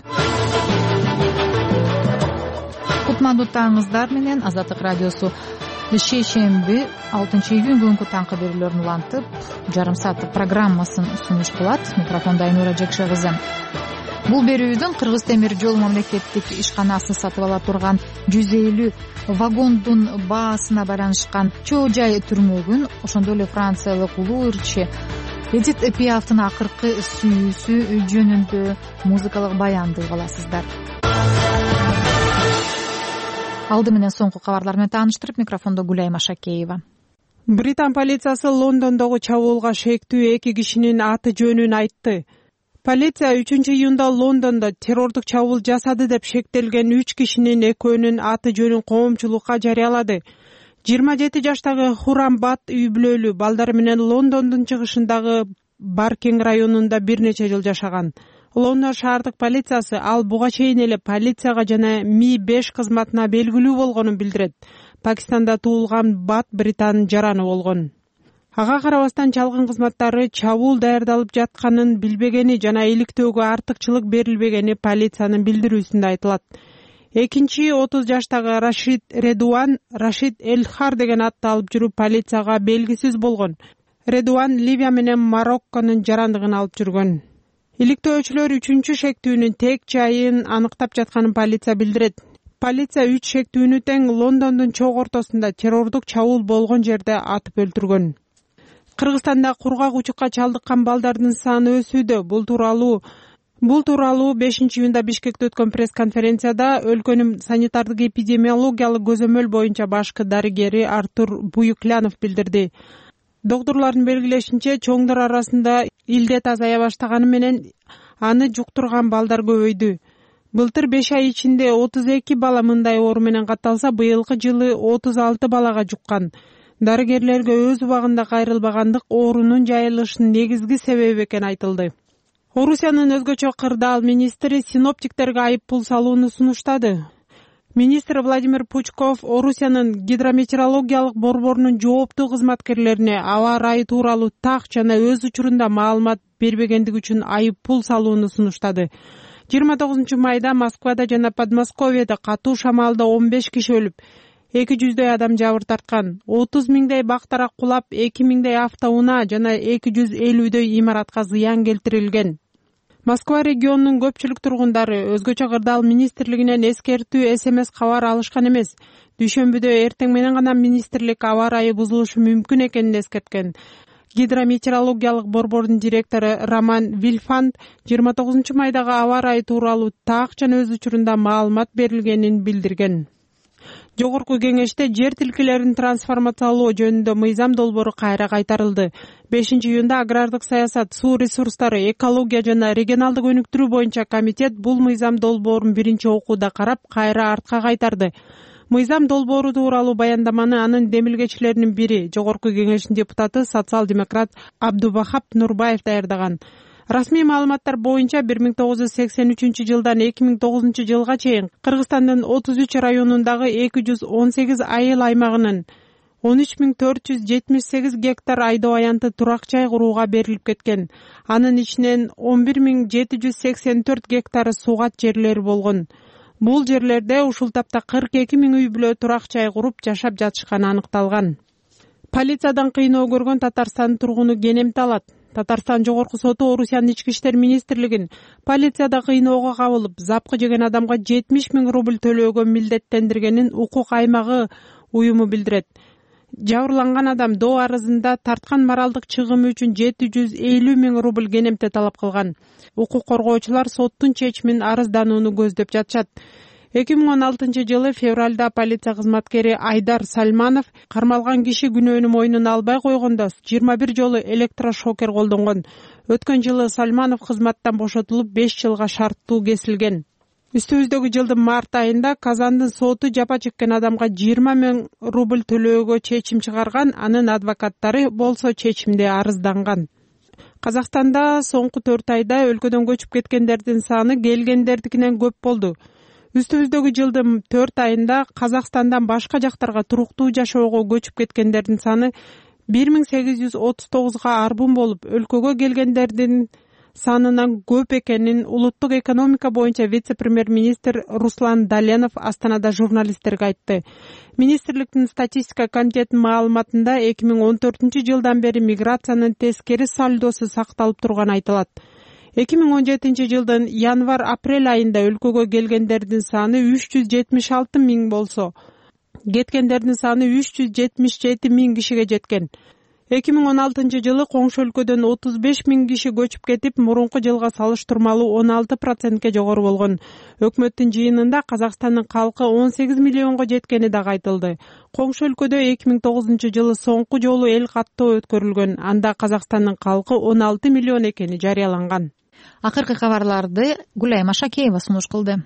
Кутмандуу таңыңыздар менен Азаттык радиосу шейшемби алтынчы июнь бүгүнкү таңкы берүүлөрүн улантып, жарым сааттык программасын сунуш кылат. Микрофондо Айнура Жекше кызы. Бул берүүдөн Кыргыз темир жол мамлекеттик ишканасын сатып ала турган жүз элүү вагондун баасына байланышкан чоо жай түрмөгүн, ошондой эле франциялык улуу ырчы Эдит Пиафтын акыркы сүйүүсү жөнүндө музыкалык баянды аласыздар. Алды менен соңку кабарлар менен тааныштырып, микрофондо Гүлай Машакеева. Британ полициясы Лондондогу чабуулга шектүү эки кишинин аты жөнүн айтты. Полиция үчүнчү июнда Лондондо террордук чабуул жасады деп шектелген үч кишинин экөөнүн аты жөнүн коомчулукка жарыялады. жыйырма жети жаштагы Хурам Бат үй бүлөлүү, балдары менен Лондондун чыгышындагы Баркинг районунда бир нече жыл жашаган. Лондон шаардык полициясы ал буга чейин эле полицияга жана Ми беш кызматына белгилүү болгонун билдирет. Пакистанда туулган Бат Британын жараны болгон. Ага карабастан чалгын кызматтары чабуул даярдалып жатканын билбегени жана иликтөөгө артыкчылык берилбегени полициянын билдирүүсүндө айтылат. Экинчи отуз жаштагы Рашид Редуан Рашид Элхар деген атты алып жүрүп полицияга белгисиз болгон. Редуан Ливия менен Марокконун жарандыгын алып жүргөн. Иликтөөчүлөр үчүнчү шектүүнүн тек жайын аныктап жатканын полиция билдирет. Полиция үч шектүүнү тең Лондондун чок ортосунда террордук чабуул болгон жерде атып өлтүргөн. Кыргызстанда кургак учукка чалдыккан балдардын саны өсүүдө. Бул тууралуу Бул тууралуу бешинчи июнда Бишкекте өткөн пресс-конференцияда өлкөнүн санитардык эпидемиологиялык көзөмөл боюнча башкы дарыгери Артур Буюклянов билдирди. Доктурлардын белгилешинче, чоңдор арасында илдет азая баштаганы менен аны жуктурган балдар көбөйдү. Былтыр беш ай ичинде отуз эки бала мындай оору менен катталса, быйылкы жылы отуз алты балага жуккан. Дарыгерлерге өз убагында кайрылбагандык оорунун жайылышынын негизги себеби экени айтылды. Орусиянын өзгөчө кырдаал министри синоптиктерге айып пул салууну сунуштады. Министр Владимир Пучков Орусиянын гидрометеорологиялык борборунун жооптуу кызматкерлерине аба ырайы тууралуу так жана өз учурунда маалымат бербегендиги үчүн айып пул салууну сунуштады. жыйырма тогузунчу майда Москвада жана Подмосковьеде катуу шамалда он беш киши өлүп, эки жүздөй адам жабыр тарткан. отуз миңдей бактарак кулап, эки миңдей автоунаа жана эки жүз элүүдөй имаратка зыян келтирилген. Москва регионунун көпчүлүк тургундары өзгөчө кырдаал министрлигинен эскертүү СМС кабар алышкан эмес. Дүйшөмбүдө эртең менен гана министрлик аба ырайы бузулушу мүмкүн экенин эскерткен. Гидрометеорологиялык борбордун директору Роман Вильфанд жыйырма тогузунчу майдагы аба ырайы тууралуу так жана өз учурунда маалымат берилгенин билдирген. Жогорку кеңеште жер тилкелерин трансформациялоо жөнүндө мыйзам долбоору кайра кайтарылды. бешинчи июнда агрардык саясат, суу ресурстары, экология жана регионалдык өнүктүрүү боюнча комитет бул мыйзам долбоорун биринчи окууда карап, кайра артка кайтарды. Мыйзам долбоору тууралуу баяндаманы анын демилгечилеринин бири, Жогорку кеңештин депутаты социал-демократ Абдубахап Нурбаев даярдаган. Расмий маалыматтар боюнча бир миң тогуз жүз сексен үчүнчү жылдан эки миң тогузунчу жылга чейин Кыргызстандын отуз үч районундагы эки жүз он сегиз айыл аймагынын он үч миң төрт жүз жетимиш сегиз гектар айдоо аянты турак жай курууга берилип кеткен. Анын ичинен он бир миң жети жүз сексен төрт гектары суугат жерлери болгон. Бул жерлерде ушул тапта кырк эки миң үй бүлө турак жай куруп жашап жатышканы аныкталган. полициядан кыйноо көргөн Татарстандын тургуну кенемти алат. Татарстан жогорку соту Орусиянын ички иштер министрлигин полицияда кыйноого кабылып, запкы жеген адамга жетимиш миң рубль төлөөгө милдеттендиргенин укук аймагы уюму билдирет. Жабырланган адам доо арызында тарткан моралдык чыгымы үчүн жети жүз элүү миң рубль кенемте талап кылган. Укук коргоочулар соттун чечимин арызданууну көздөп жатышат. эки миң он алтынчы жылы февралда полиция кызматкери Айдар Сальманов кармалган киши күнөөнү мойнуна албай койгондо жыйырма бир жолу электрошокер колдонгон. Өткөн жылы Сальманов кызматтан бошотулуп беш жылга шарттуу кесилген. Үстүбүздөгү жылдын март айында Казандын соту жапа чеккен адамга жыйырма миң рубль төлөөгө чечим чыгарган, анын адвокаттары болсо чечимде арызданган. Казакстанда соңку төрт айда өлкөдөн көчүп кеткендердин саны келгендердикинен көп болду. Үстүбүздөгү жылдын төрт айында Казакстандан башка жактарга туруктуу жашоого көчүп кеткендердин саны бир миң сегиз жүз отуз тогузга арбын болуп, өлкөгө келгендердин санынан көп экенин улуттук экономика боюнча вице-премьер-министр Руслан Даленов Астанада журналисттерге айтты. Министрликтин статистика комитетинин маалыматында эки миң он төртүнчү жылдан бери миграциянын тескери сальдосу сакталып турганы айтылат. эки миң он жетинчи жылдын январь-апрель айында өлкөгө келгендердин саны үч жүз жетимиш алты миң болсо, кеткендердин саны үч жүз жетимиш жети миң кишиге жеткен. эки миң он алтынчы жылы коңшу өлкөдөн отуз беш миң киши көчүп кетип, мурунку жылга салыштырмалуу он алты процентке жогору болгон. Өкмөттүн жыйынында Казакстандын калкы он сегиз миллионго жеткени дагы айтылды. Коңшу өлкөдө эки миң тогузунчу жылы соңку жолу эл каттоо өткөрүлгөн. Анда Казакстандын калкы он алты миллион экени жарыяланган. Акыркы кабарларды Гүлайма Шакеева сунуш кылды.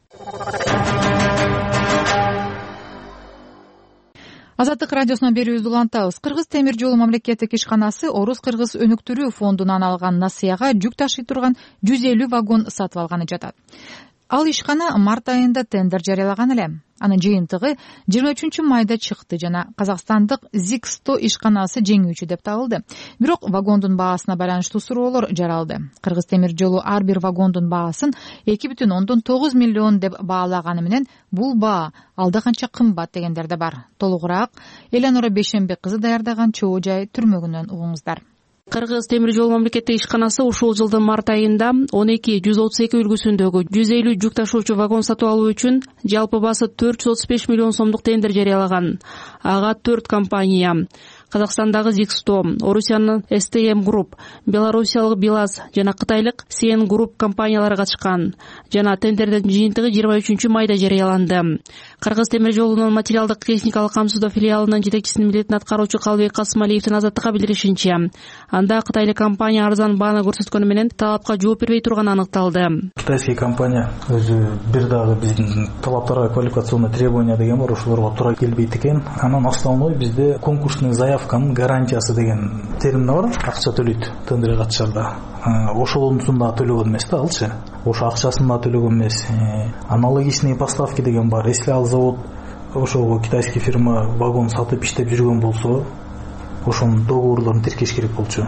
Азаттык радиосунан берүүбүздү улантабыз. Кыргыз темир жолу мамлекеттик ишканасы Орус-Кыргыз өнүктүрүү фондунан алган насыяга жүк ташый турган жүз элүү вагон сатып алганы жатат. Ал ишкана март айында тендер жарыялаган эле. Анын жыйынтыгы жыйырма үчүнчү майда чыкты жана казакстандык зик сто ишканасы жеңүүчү деп табылды. Бирок вагондун баасына байланыштуу суроолор жаралды. Кыргыз темир жолу ар бир вагондун баасын эки бүтүн ондон тогуз миллион деп баалаганы менен бул баа алда канча кымбат дегендер да бар. Толугураак Эленора Бейшенбек кызы даярдаган чоо жай түрмөгүнөн угуңуздар. Кыргыз темир жол мамлекеттик ишканасы ушул жылдын март айында он эки жүз отуз эки үлгүсүндөгү жүз элүү жүк ташуучу вагон сатып алуу үчүн жалпы баасы төрт жүз отуз беш миллион сомдук тендер жарыялаган. Ага төрт компания: Казакстандагы Зиксто, Орусиянын эс тэ эм Group, Белоруссиялык Билаз жана Кытайлык Сиен Group компаниялары катышкан. Жана тендердин жыйынтыгы жыйырма үчүнчү майда жарыяланды. Кыргыз темир жолунун материалдык техникалык камсыздоо филиалынын жетекчисинин милдетин аткаруучу Калыбек Касымалиевдин Азаттыкка билдиришинче, анда кытайлык компания арзан бааны көрсөткөнү менен талапка жооп бербей турганы аныкталды. Кытайский компания өзү бир дагы биздин талаптарга квалификационный требования деген бар, ошолорго туура келбейт экен. Анан основной бизде конкурсный заявканын гарантиясы деген термин бар, акча төлөйт тендерге катышарда. Ошолонусун да төлөгөн эмес да алчы. Ошо акчасын да төлөгөн эмес. Аналогичные поставки деген бар. Если ал завод ошого китайский фирма вагон сатып иштеп жүргөн болсо, ошонун договорлорун тиркеш керек болчу.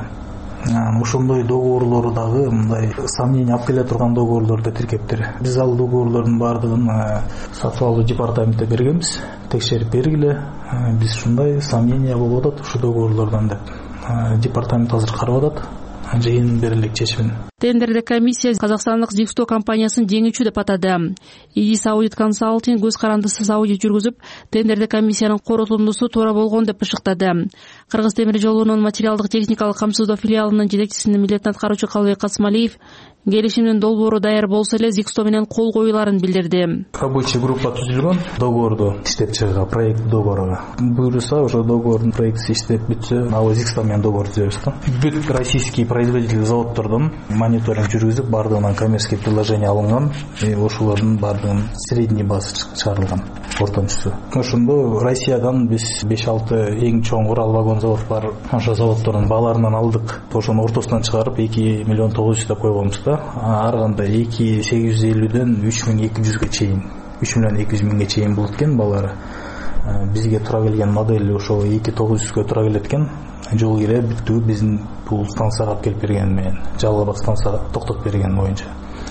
Ошондой договорлору дагы мындай сомнение алып келе турган договорлорду тиркептир. Биз ал договорлордун баардыгын сатып алуу департаментке бергенбиз, текшерип бергиле. Биз ушундай сомнение болуп атат ушу договорлордон деп. Департамент азыр карап атат. Жыйын берилик чечимин. Тендерде комиссия Казакстандык Зиксто компаниясын жеңүүчү деп атады. ИИС Аудит Консалтинг көз карандысыз аудит жүргүзүп, тендерде комиссиянын корутундусу туура болгон деп ышыктады. Кыргыз темир жолунун материалдык техникалык камсыздоо филиалынын жетекчисинин милдетин аткаруучу Калыбек Касымалиев келишимдин долбоору даяр болсо эле Зиксто менен кол коюларын билдирди. Рабочий группа түзүлгөн, договорду иштеп чыгуу, проект договору буюрса, ошо договордун проектиси иштеп бүтсө, ал Зиксто менен договор түзөбүз да. Бүт российский производитель заводдордон мониторинг жүргүзүп, бардыгынан коммерческий предложение алынган, ошолордун бардыгын средний баасы чыгарылган, ортончусу. Ошондо Россиядан биз беш алты эң чоң Урал вагон завод бар, ошо заводдордун бааларынан алдык. Ошону ортосунан чыгарып эки миллион тогуз жүз деп койгонбуз да. Ар кандай эки сегиз жүз элүүдөн үч миң эки жүзгө чейин, үч миллион эки жүз миңге чейин болот экен баалары. Бизге туура келген модель ошо эки тогуз жүзгө туура келет экен. Жол кире бүттү биздин бул станцияга алып келип берген менен, Жалал Абад станцияга токтотуп берген боюнча.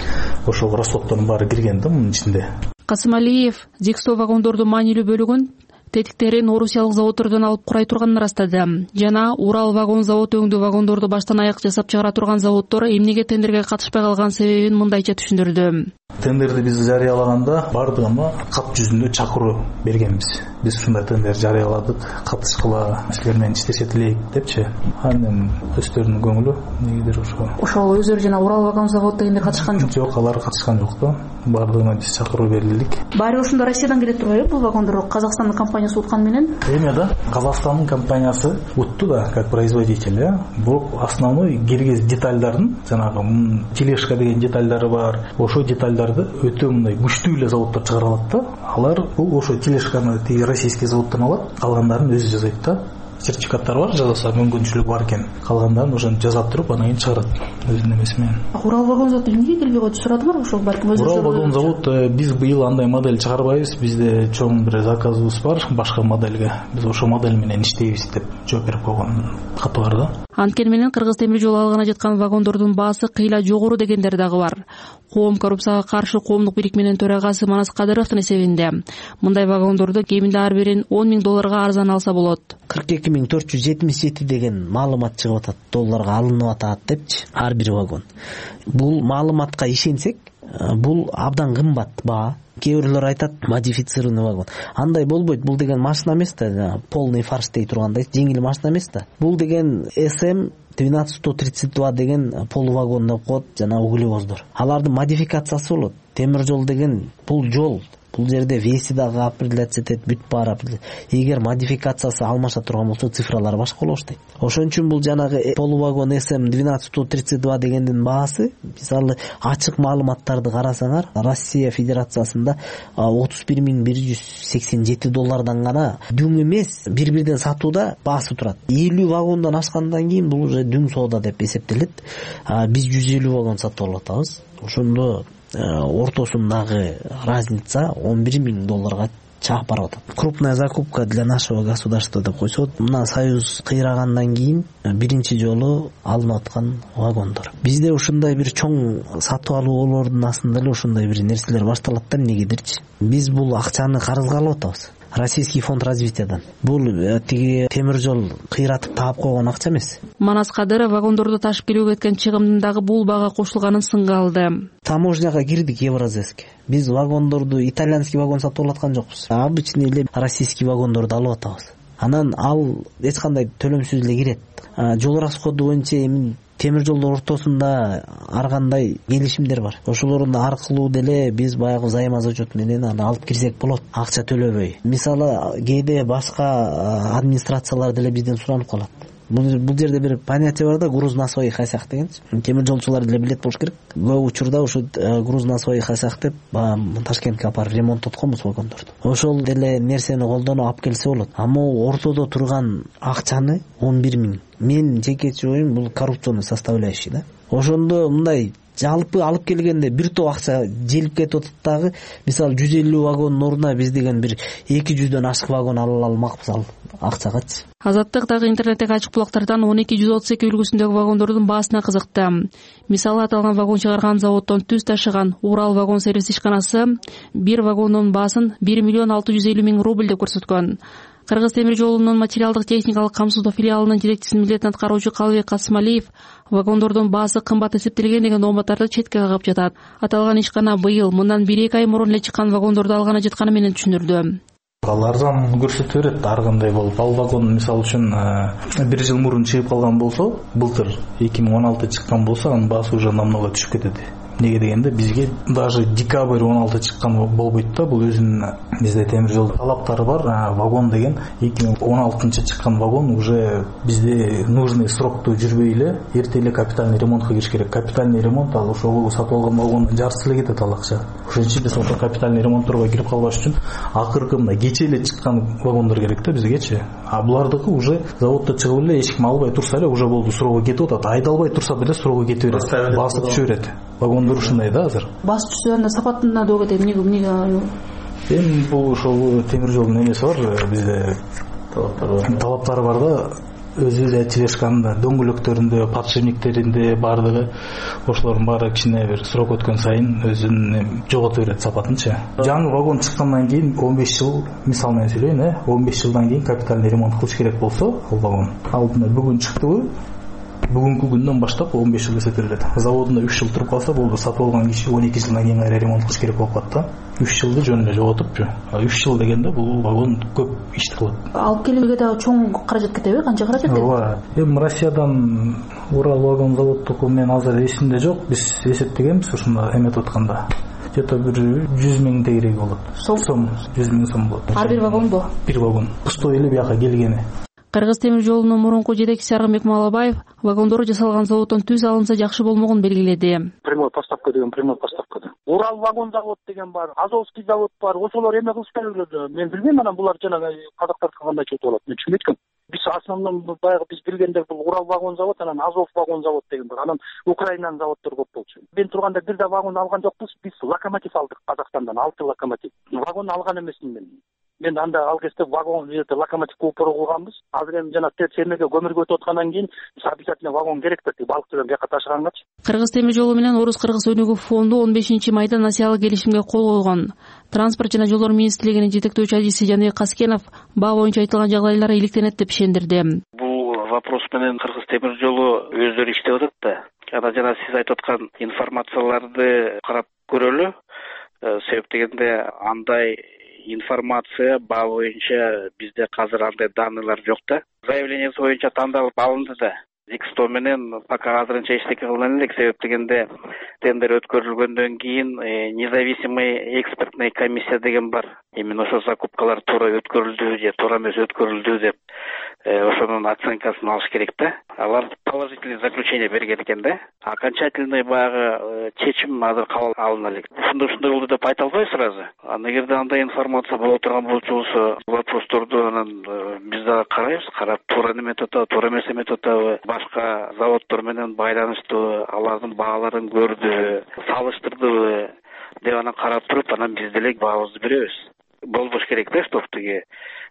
Ошол расходдордун баары кирген да мунун ичинде. Касымалиев Зиксто вагондордун маанилүү бөлүгүн тетиктерин орусиялык заводдордон алып курай турганын ырастады жана Урал вагон завод өңдүү вагондорду баштан аяк жасап чыгара турган заводдор эмнеге тендерге катышпай калган себебин мындайча түшүндүрдү. Тендерди биз жарыялаганда бардыгына кат жүзүндө чакыруу бергенбиз. Биз ушундай тендер жарыяладык, катышкыла, силер менен иштешет элек депчи. Анан өздөрүнүн көңүлү негедир ошо. Ошол өздөрү жана Урал вагон завод дегенде катышкан жок. Жок, алар катышкан жок да. Бардыгына биз чакыруу берилдик. Баары ошондо Россиядан келет турбайбы бул вагондор? Казакстандын компаниясы уткан менен? Эме да, Казакстандын компаниясы утту да, как производитель, э. Бирок основной киргиз детальдарын, жанагы тележка деген детальдары бар. Ошо детальдарды өтө мындай күчтүү эле заводдор чыгара алат да. Алар бул ошо тележканы тиги российский заводдон алат, калгандарын өзү жасайт да. Сертификаттар бар, жасаса мүмкүнчүлүк бар экен. Калгандарын ошону жасап туруп, анан кийин чыгарат өзүнүн эмеси менен. Урал вагон заводу эмнеге келбей койду сурадыңарбы ошол балким өзү? Урал вагон завод биз быйыл андай модель чыгарбайбыз, бизде чоң бир заказыбыз бар башка модельге. Биз ошол модель менен иштейбиз деп жооп берип койгон каты бар да. Анткени менен Кыргыз темир жолу алгана жаткан вагондордун баасы кыйла жогору дегендер дагы бар. Коом коррупцияга каршы коомдук бирикменин төрагасы Манас Кадыровдун эсебинде мындай вагондорду кеминде ар бирин он миң долларга арзан алса болот. кырк эки миң төрт жүз жетимиш жети деген маалымат чыгып атат, долларга алынып атат депчи ар бир вагон. Бул маалыматка ишенсек, бул абдан кымбат баа. Кээ бирлер айтат модифицированный вагон. Андай болбойт. Бул деген машина эмес да, полный фарш дей тургандай, жеңил машина эмес да. Бул деген эс эм двенадцать сто тридцать два деген полувагон деп коет, жана углевоздор. Алардын модификациясы болот. Темир жол деген бул жол. Бул жерде веси дагы определяться этет, бүт баары определяться. Эгер модификациясы алмаша турган болсо, цифралар башка боло баштайт. Ошон үчүн бул жанагы полувагон эс эм двенадцать сто тридцать два дегендин баасы, мисалы ачык маалыматтарды карасаңар, Россия Федерациясында отуз бир миң бир жүз сексен жети доллардан гана дүң эмес, бир-бирден сатууда баасы турат. элүү вагондон ашкандан кийин бул уже дүң соода деп эсептелет. Биз жүз элүү вагон сатып алып атабыз. Ошондо ортосундагы разница он бир миң долларга чаап барып атат. Крупная закупка для нашего государства деп койсот, мына союз кыйрагандан кийин биринчи жолу алынып аткан вагондор. Бизде ушундай бир чоң сатып алуулордун астында эле ушундай бир нерселер башталат да, эмнегедирчи. Биз бул акчаны карызга алып атабыз. Российский фонд развитиядан. Бул тиги темир жол кыйратып таап койгон акча эмес. Манас Кадыров вагондорду ташып келүүгө кеткен чыгымдын дагы бул бага кошулганын сынга алды. Таможняга кирдик Евразеске. Биз вагондорду итальянский вагон сатып алып аткан жокпуз. Обычный эле российский вагондорду алып атабыз. Анан ал эч кандай төлөмсүз эле кирет. Жол расходу боюнча эми темир жолдун ортосунда ар кандай келишимдер бар. Ошолордун аркылуу деле биз баягы взаимозачет менен аны алып кирсек болот, акча төлөбөй. Мисалы кээде башка администрациялар деле бизден суранып калат. Бул жерде бир понятие бар да, груз на своих осях дегенчи. Темир жолчулар деле билет болуш керек. Көп учурда ушу груз на своих осях деп Ташкентке апарып ремонттотконбуз вагондорду. Ошол деле нерсени колдонуп алып келсе болот. Ама ортодо турган акчаны он бир миң. Мен жекечи оюм бул коррупционный составляющий да. Ошондо мындай жалпы алып келгенде бир топ акча желип кетип атат дагы. Мисалы жүз элүү вагондун ордуна биз деген бир эки жүздөн ашык вагон ала алмакпыз ал акчагачы. Азаттык дагы интернеттеги ачык булактардан он эки жүз отуз эки үлгүсүндөгү вагондордун баасына кызыкты. Мисалы аталган вагон чыгарган заводдон түз ташыган Урал вагон сервис ишканасы бир вагондун баасын бир миллион алты жүз элүү миң рубль деп көрсөткөн. Кыргыз темир жолунун материалдык техникалык камсыздоо филиалынын жетекчисинин милдетин аткаруучу Калыбек Касымалиев вагондордун баасы кымбат эсептелген деген ооматтарды четке кагып жатат. Аталган ишкана быйыл мындан бир эки ай мурун эле чыккан вагондорду алганы жатканы менен түшүндүрдү. Ал арзан көрсөтө берет ар кандай болуп. Ал вагон мисалы үчүн бир жыл мурун чыгып калган болсо, былтыр эки миң он алты чыккан болсо, анын баасы уже намного түшүп кетет. Неге дегенде бизге даже декабрь он алты чыккан болбойт да, бул өзүнүн бизде темир жол талаптары бар. Вагон деген эки миң он алтынчы чыккан вагон уже бизде нужный срокту жүрбөй эле эрте эле капитальный ремонтко кириш керек. Капитальный ремонт ал ошого сатып алган вагондун жартысы эле кетет ал акча. Ошон үчүн биз ошо капитальный ремонтторго кирип калбаш үчүн акыркы мындай кече эле чыккан вагондор керек да бизгечи. А булардыкы уже заводдо чыгып эле эч ким албай турса эле уже болду, срогу кетип атат. Айдалбай турса деле срогу кете берет, басып түшө берет. Вагондор ушундай да азыр. Басып түшсө сапатына да кетет. Эмне эмне эми бул ошол темир жолдун эмеси бар, бизде талаптары бар. Талаптары бар да, өзү эле тележканында дөңгөлөктөрүндө подшипниктеринде баардыгы ошолордун баары кичине бир срок өткөн сайын өзүн жогото берет сапатынчы. Жаңы вагон чыккандан кийин он беш жыл, мисал менен сүйлөйүн, э он беш жылдан кийин капитальный ремонт кылыш керек болсо ал вагон ал бүгүн чыктыбы, бүгүнкү күндөн баштап он беш жыл эсептелет. Заводунда үч жыл туруп калса болду, сатып алган киши он эки жылдан кийин кайра ремонт кылыш керек болуп калат да. үч жылды жөн эле жоготупчу. үч жыл дегенде бул вагон көп ишти кылат. Алып келүүгө дагы чоң каражат кетеби? Канча каражат кетет? Ооба. Эми Россиядан Урал вагон заводдуку мен азыр эсимде жок. Биз эсептегенбиз ушунда эметип атканда. Где-то бир жүз миң тегереги болот. Сом, жүз миң сом болот. Ар бир вагонбу? Бир вагон. Пустой эле бияка келгени. Кыргыз темир жолунун мурунку жетекчиси Аргынбек Малабаев вагондор жасалган заводдон түз алынса жакшы болмогун белгиледи. Прямой поставка деген прямой поставкада. Урал вагон завод деген бар, Азовский завод бар. Ошолор эме кылыш керек. Мен билбейм, анан булар жанагы казактар кандай чөтүп алат. Мен түшүнбөй эткем. Биз основном баягы биз билгендер бул Урал вагон завод, анан Азов вагон завод деген бар. Анан Украинанын заводдору көп болчу. Мен турганда бир да вагон алган жокпуз. Биз локомотив алдык Казакстандан, алты локомотив. Вагон алган эмесмин мен. Мен анда ал кезде вагон жерде локомотив купору кылганбыз. Азыр эми жана темирге көмүргө өтүп аткандан кийин обязательно вагон керек деп балыктардан бияка ташыгангачы. Кыргыз темир жолу менен Орус Кыргыз өнүгүү фонду он бешинчи майда насыялык келишимге кол койгон. Транспорт жана жолдор министрлигинин жетектөөчү адиси Жаныбек Каскенов баа боюнча айтылган жагдайлар иликтенет деп ишендирди. Бул вопрос менен Кыргыз темир жолу өздөрү иштеп атат да. Ана жана сиз айтып аткан информацияларды карап көрөлү. Себеп дегенде андай информация баа боюнча бизде азыр андай данныйлар жок да. Заявлениясы боюнча тандалып алынды да. Зиксто менен пока азырынча эчтеке кылган элек. Себеп дегенде тендер өткөрүлгөндөн кийин независимый экспертный комиссия деген бар. Именно ошо закупкалар туура өткөрүлдү же туура эмес өткөрүлдү деп ошонун оценкасын алыш керек да. Алар положительный заключение берген экен да. Окончательный баягы чечим азыр кабыл алына элек. Ушундай ушундай болду деп айта албайбыз сразу. Анда эгерде андай информация боло турган болчу вопросторду анан биз дагы карайбыз, карап туура эметип атабы, туура эмес эметип атабы, башка заводдор менен байланыштуу алардын бааларын көрдү, салыштырдыбы деп анан карап туруп, анан биз деле баабызды беребиз. Болбош керек да, чтоб тиги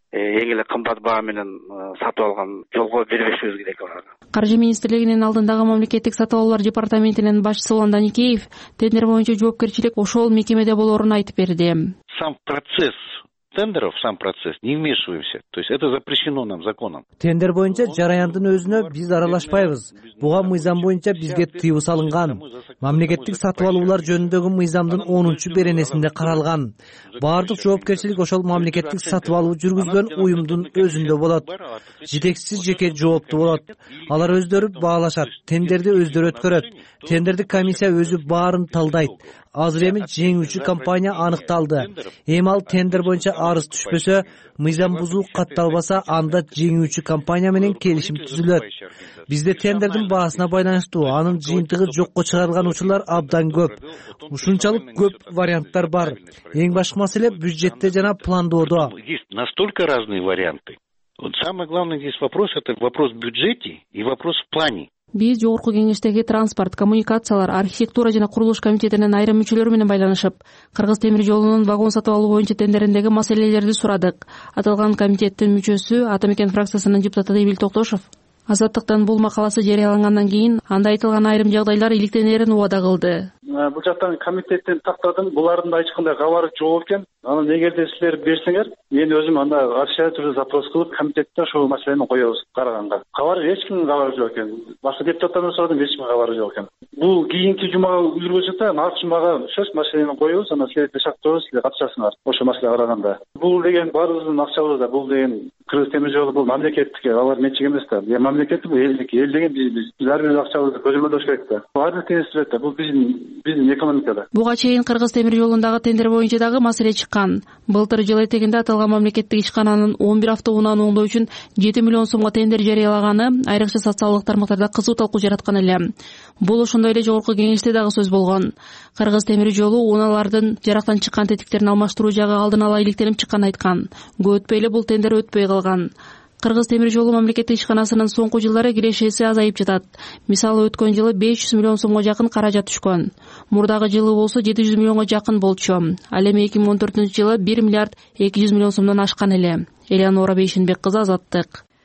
эң эле кымбат баа менен сатып алган жолго бербешибиз керек аларды. Каржы министрлигинин алдындагы мамлекеттик сатып алуулар департаментинин башчысы Улан Даникеев тендер боюнча жоопкерчилик ошол мекемеде болоорун айтып берди. Сам процесс тендеров, сам процесс, не вмешиваемся. То есть это запрещено нам законом. Тендер боюнча жараяндын өзүнө биз аралашпайбыз. Буга мыйзам боюнча бизге тыюу салынган. Мамлекеттик сатып алуулар жөнүндөгү мыйзамдын онунчу беренесинде каралган. Баардык жоопкерчилик ошол мамлекеттик сатып алуу жүргүзгөн уюмдун өзүндө болот. Жетекчиси жеке жооптуу болот. Алар өздөрү баалашат, тендерди өздөрү өткөрөт. Тендердик комиссия өзү баарын талдайт. Азыр эми жеңүүчү компания аныкталды. Эми ал тендер боюнча арыз түшпөсө, мыйзам бузуу катталбаса, анда жеңүүчү компания менен келишим түзүлөт. Бизде тендердин баасына байланыштуу анын жыйынтыгы жокко чыгарылган учурлар абдан көп. Ушунчалык көп варианттар бар. Эң башкы маселе бюджетте жана пландоодо. Есть настолько разные варианты. Вот самый главный здесь вопрос — это вопрос в бюджете и вопрос в плане. Биз жогорку кеңештеги транспорт, коммуникациялар, архитектура жана курулуш комитетинин айрым мүчөлөрү менен байланышып, Кыргыз темир жолунун вагон сатып алуу боюнча тендериндеги маселелерди сурадык. Аталган комитеттин мүчөсү Атамекен фракциясынын депутаты Эбил Токтошов Азаттыктын бул макаласы жарыялангандан кийин анда айтылган айрым жагдайлар иликтенерин убада кылды. Бул жактан комитеттен тактадым, булардын да эч кандай кабары жок экен. Анан эгерде силер берсеңер, мен өзүм анда арча түрдө запрос кылып комитетте ошол маселени коебуз караганга. Кабары эч кимдин кабары жок экен. Башка депутаттардан сурадым, эч кимдин кабары жок экен. Бул кийинки жумага үлгүрбөсөк да, наркы жумага сөз маселени коебуз, анан силер бешактабыз, силер катышасыңар ошол маселе караганда. Бул деген баарыбыздын акчабызда, бул деген Кыргыз темир жолу бул мамлекеттик, алар менчик эмес да. Мамлекеттик бул элдик, эл деген биз ар бир акчабызды көзөмөлдөш керек да. Баардык теңестирет да, бул биздин биздин экономикада. Буга чейин Кыргыз темир жолундагы тендер боюнча дагы маселе чыккан. Былтыр жыл этегинде аталган мамлекеттик ишкананын он бир автоунааны оңдоо үчүн жети миллион сомго тендер жарыялаганы айрыкча социалдык тармактарда кызуу талкуу жараткан эле. Бул ошондой эле жогорку кеңеште дагы сөз болгон. Кыргыз темир жолу унаалардын жарактан чыккан тетиктерин алмаштыруу жагы алдын ала иликтенип чыкканын айткан. Көп өтпөй эле бул тендер өтпөй калган. Кыргыз темир жолу мамлекеттик ишканасынын соңку жылдары кирешеси азайып жатат. Мисалы өткөн жылы беш жүз миллион сомго жакын каражат түшкөн. Мурдагы жылы болсо жети жүз миллионго жакын болчу. Ал эми эки миң он төртүнчү жылы бир миллиард эки жүз миллион сомдон ашкан эле. Элеонора Бейшенбек кызы, Азаттык.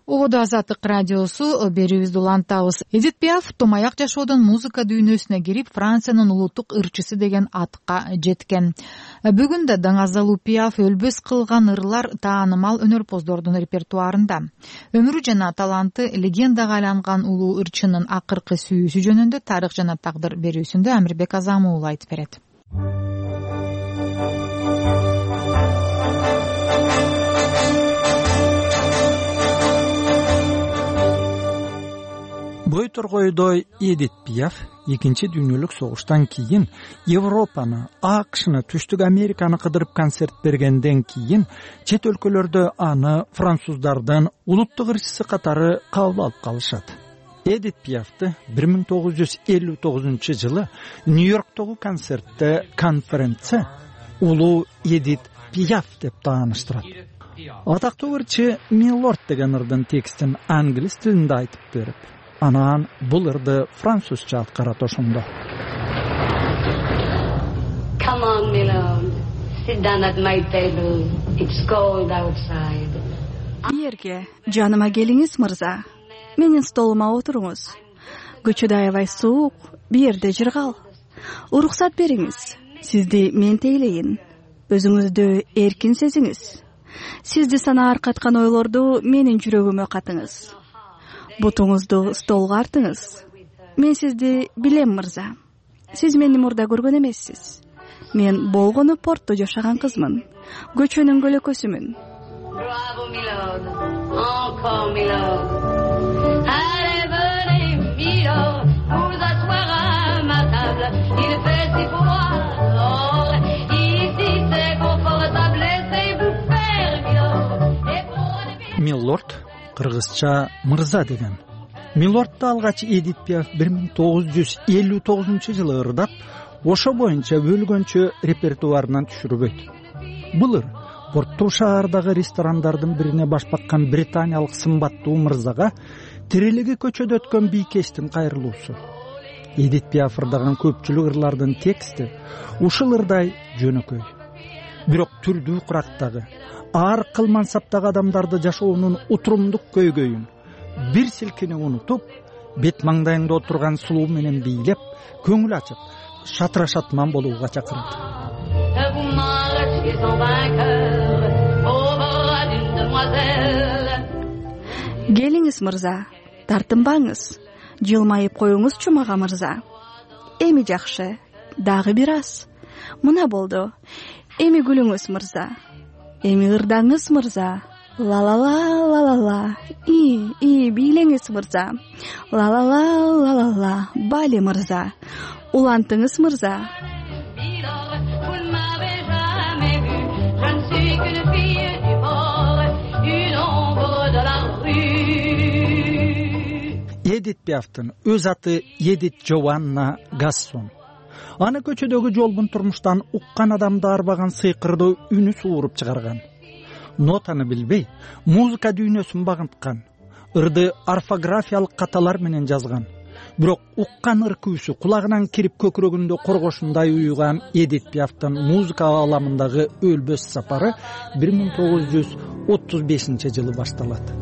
ободо азаттык радиосу берүүбүздү улантабыз. Эдит Пиаф томаяк жашоодон музыка дүйнөсүнө кирип, Франциянын улуттук ырчысы деген атка жеткен. Бүгүн да даңазалуу Пиаф өлбөс кылган ырлар таанымал өнөрпоздордун репертуарында. Өмүрү жана таланты легендага айланган улуу ырчынын акыркы сүйүүсү жөнүндө тарых жана тагдыр берүүсүндө Амирбек Азамов уулу айтып берет. Бой торгойдой Эдит Пиаф экинчи дүйнөлүк согуштан кийин Европаны, АКШны, Түштүк Американы кыдырып концерт бергенден кийин чет өлкөлөрдө аны француздардын улуттук ырчысы катары кабыл алып калышат. Эдит Пиафты бир миң тогуз жүз элүү тогузунчу жылы Нью-Йорктогу концертте конференция улуу Эдит Пиаф деп тааныштырат. Атактуу ырчы Милорд деген ырдын текстин англис тилинде айтып берип, анан бул ырды французча аткарат ошондо. Come on, Milord. Sit down at my table. It's cold outside. Берге, жаныма келиңиз, мырза. Менин столума отуруңуз. Көчөдө аябай суук, бирде жыргал. Уруксат бериңиз. Сизди мен тейлейин. Өзүңүздү эркин сезиңиз. Сизди санаар каткан ойлорду менин жүрөгүмө катыңыз. Бутуңузду столго артыңыз. Мен сизди билем, мырза. Сиз мени мурда көргөн эмессиз. Мен болгону портто жашаган кызмын. Көчөнүн көлөкөсүмүн. Bravo, Milord. Encore, Milord. Allez, venez, Milord, vous asseoir à ma table. Il fait si froid dehors. Ici, c'est confortable. Laissez-vous faire, Milord. Милорд кыргызча мырза деген. Милордду алгач Эдит Пиаф бир миң тогуз жүз элүү тогузунчу жылы ырдап, ошо боюнча бөлгөнчө репертуарынан түшүрбөйт. Бул ыр порттуу шаардагы ресторандардын бирине баш баккан британиялык сымбаттуу мырзага тирилиги көчөдө өткөн бийкечтин кайрылуусу. Эдит Пиаф ырдаган көпчүлүк ырлардын тексти ушул ырдай жөнөкөй. Бирок түрдүү курактагы, ар кыл мансаптагы адамдарды жашоонун утурумдук көйгөйүн бир силкине унутуп, бет маңдайыңда отурган сулуу менен бийлеп, көңүл ачып, шатыра-шатман болууга чакырат. Келиңиз, мырза, тартынбаңыз. Жылмайып коюңузчу мага, мырза. Эми жакшы, дагы бир аз. Мына болду. Эми күлүңүз, мырза. Эми ырдаңыз, мырза. Ла-ла-ла, ла-ла-ла. И, и, бийлеңиз, мырза. Ла-ла-ла, ла-ла-ла. Бали, мырза. Улантыңыз, мырза. Эдит Пиафтын өз аты Эдит Джованна Гассон. Аны көчөдөгү жолбун турмуштан уккан адамды арбаган сыйкырды үнү сууруп чыгарган. Нотаны билбей, музыка дүйнөсүн багынткан. Ырды орфографиялык каталар менен жазган. Бирок уккан ыр күүсү кулагынан кирип көкүрөгүндө коргошундай уюган Эдит Пиафтын музыка ааламындагы өлбөс сапары бир миң тогуз жүз отуз бешинчи жылы башталат.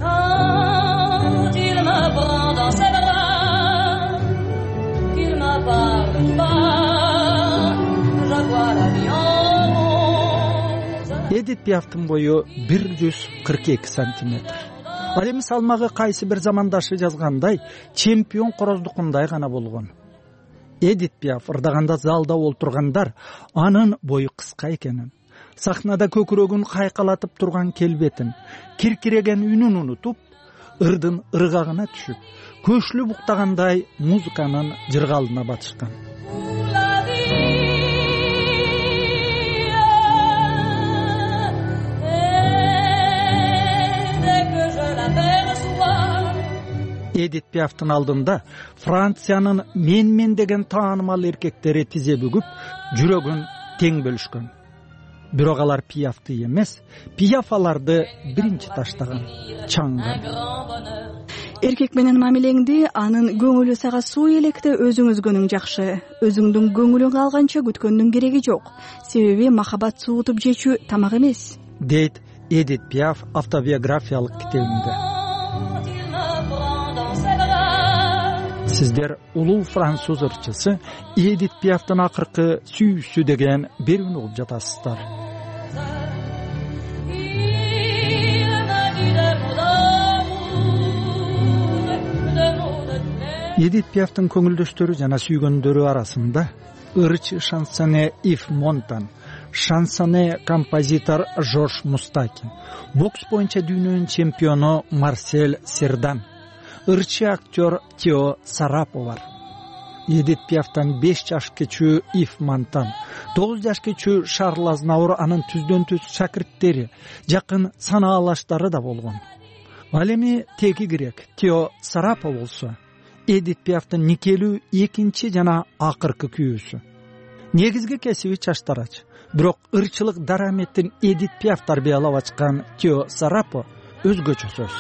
Эдит Пиафтын бою бир жүз кырк эки сантиметр. Ал эми салмагы кайсы бир замандашы жазгандай чемпион короздукундай гана болгон. Эдит Пиаф ырдаганда залда олтургандар анын бою кыска экенин, сахнада көкүрөгүн кайкалатып турган келбетин, киркиреген үнүн унутуп, ырдын ыргагына түшүп, көчлү буктагандай музыканын жыргалына батышкан. Эдит Пиафтын алдында Франциянын мен-мен деген таанымал эркектери тизе бүгүп, жүрөгүн тең бөлүшкөн. Бирок алар Пиафты эмес, Пиаф аларды биринчи таштаган, чаңган. Эркек менен мамилеңди анын көңүлү сага суу электе өзүңүзгөнүң жакшы. Өзүңдүн көңүлүң алганча күткөндүн кереги жок. Себеби махабат суутуп жечүү тамак эмес. Дейт Эдит Пиаф автобиографиялык китебинде. сиздер улуу француз ырчысы Эдит Пиафтын акыркы сүйүүсү деген берүүнү угуп жатасыздар. Эдит Пиафтын көңүлдөштөрү жана сүйгөндөрү арасында ырчы шансоне Ив Монтан, шансоне композитор Жорж Мустаки, бокс боюнча дүйнөнүн чемпиону Марсель Сердан, ырчы актер Тео Сарапо бар. Эдит Пиафтан беш жаш кичүү Ив Монтан, тогуз жаш кичүү Шарл Азнаур анын түздөн түз шакирттери, жакын санаалаштары да болгон. Ал эми теги грек Тео Сарапо болсо Эдит Пиафтын никелүү экинчи жана акыркы күйөөсү. Негизги кесиби чаштарач, бирок ырчылык дараметтин Эдит Пиаф тарбиялап ачкан Тео Сарапо өзгөчө сөз.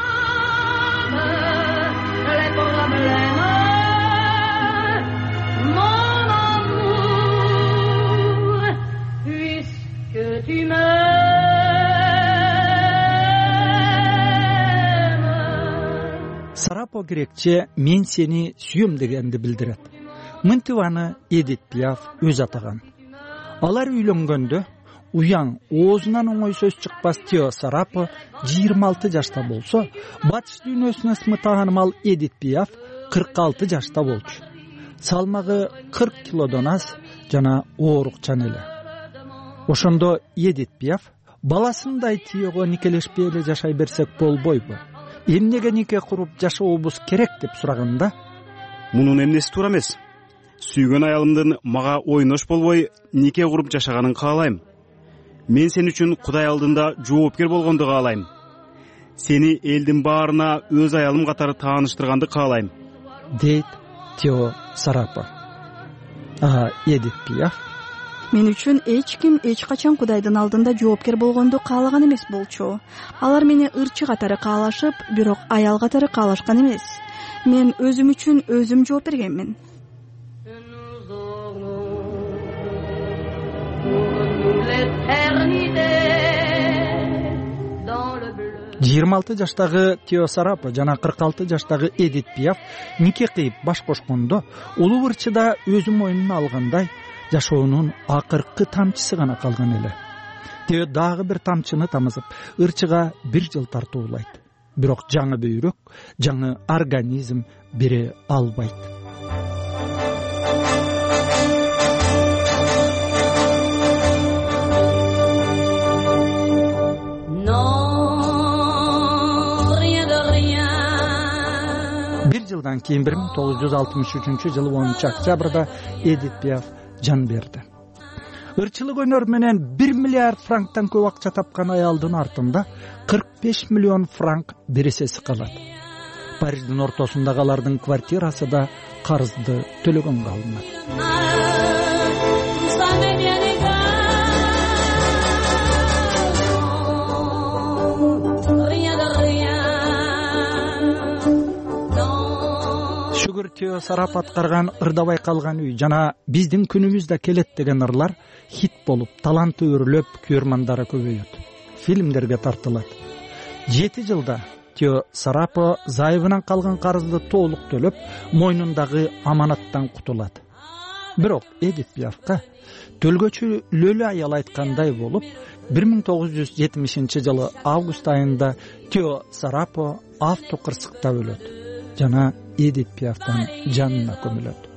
Сарапо грекче мен сени сүйөм дегенди билдирет. Мынтыбаны Эдит Пиаф өз атаган. Алар үйлөнгөндө уяң оозунан оңой сөз чыкпас Тео Сарапо жыйырма алты жашта болсо, батыш дүйнөсүнө сымы таанымал Эдит Пиаф кырк алты жашта болчу. Салмагы кырк килодон аз жана оорукчан эле. Ошондо Эдит Пиаф баласындай Теого никелешпей эле жашай берсек болбойбу? Эмнеге нике куруп жашообуз керек деп сураганда, мунун эмнеси туура эмес. Сүйгөн аялымдын мага ойнош болбой нике куруп жашаганын каалайм. Мен сен үчүн Кудай алдында жоопкер болгонду каалайм. Сени элдин баарына өз аялым катары тааныштырганды каалайм, дейт Тео Сарапо. А Эдит Пиаф: мен үчүн эч ким эч качан Кудайдын алдында жоопкер болгонду каалаган эмес болчу. Алар мени ырчы катары каалашып, бирок аял катары каалашкан эмес. Мен өзүм үчүн өзүм жооп бергенмин. жыйырма алты жаштагы Тео Сарапо жана кырк алты жаштагы Эдит Пиаф нике кыйып баш кошкондо улуу ырчыда өзү мойнуна алгандай жашоонун акыркы тамчысы гана калган эле. Тео дагы бир тамчыны тамызып, ырчыга бир жыл тартуулайт. Бирок жаңы бөйрөк, жаңы организм бере албайт. Бир жылдан кийин бир миң тогуз жүз алтымыш үчүнчү жылы онунчу октябрда Эдит Пиаф жан берди. Ырчылык өнөр менен бир миллиард франктан көп акча тапкан аялдын артында кырк беш миллион франк бересеси калат. Париждин ортосундагы алардын квартирасы да карызды төлөгөнгө алынат. Шүгүр Тео Сарапо аткарган ырдабай калган үй жана биздин күнүбүз да келет деген ырлар хит болуп, таланты өрлөп, көрмандары көбөйөт, фильмдерге тартылат. жети жылда Тео Сарапо зайыбынан калган карызды толук төлөп, мойнундагы аманаттан кутулат. Бирок Эдит Пиафка төлгөчү лөлө аял айткандай болуп, бир миң тогуз жүз жетимишинчи жылы август айында Тео Сарапо автокырсыкта өлөт жана Эдит Пиафтан жанына көмүлөт.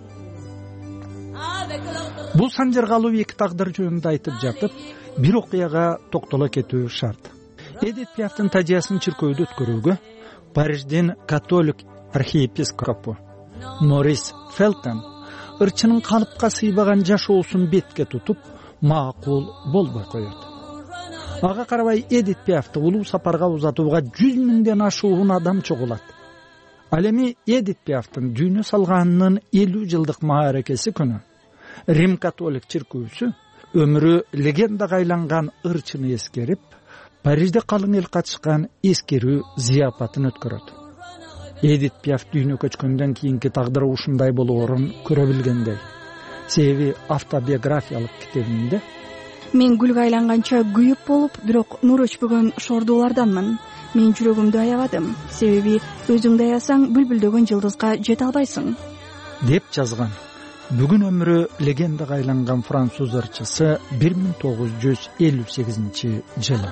Бул санжыргалуу эки тагдыр жөнүндө айтып жатып, бир окуяга токтоло кетүү шарт. Эдит Пиафтын тажиясын чиркөөдө өткөрүүгө Париждин католик архиепископу Морис Фелтон ырчынын калыпка сыйбаган жашоосун бетке тутуп, макул болбой коет. Ага карабай Эдит Пиафты улуу сапарга узатууга жүз миңден ашуун адам чогулат. Ал эми Эдит Пиафтын дүйнө салганынын элүү жылдык мааракеси күнү Рим католик чиркөөсү өмүрү легендага айланган ырчыны эскерип, Парижде калың эл катышкан эскерүү зыяпатын өткөрөт. Эдит Пиаф дүйнө көчкөндөн кийинки тагдыры ушундай болоорун көрө билгендей. Себеби автобиографиялык китебинде: мен гүлгө айланганча күйүп болуп, бирок нур өчпөгөн шордууларданмын. мен жүрөгүмдү аябадым, себеби өзүңдү аябасаң бүлбүлдөгөн жылдызга жете албайсың деп жазган. Бүгүн өмүрү легендага айланган француз ырчысы бир миң тогуз жүз элүү сегизинчи жылы.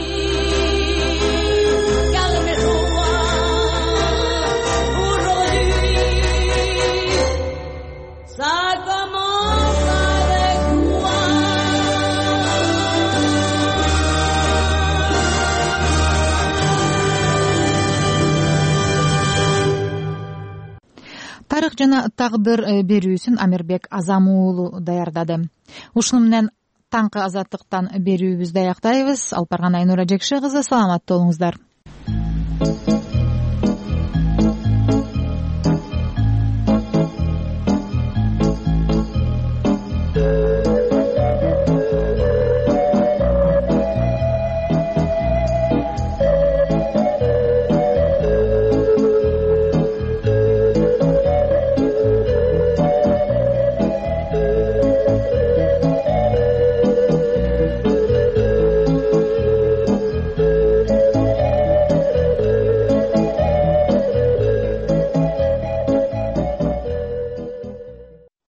Тарых жана тагдыр берүүсүн Амирбек Азам уулу даярдады. Ушуну менен таңкы азаттыктан берүүбүздү аяктайбыз. Алып барган Айнура Жекше кызы, саламатта болуңуздар.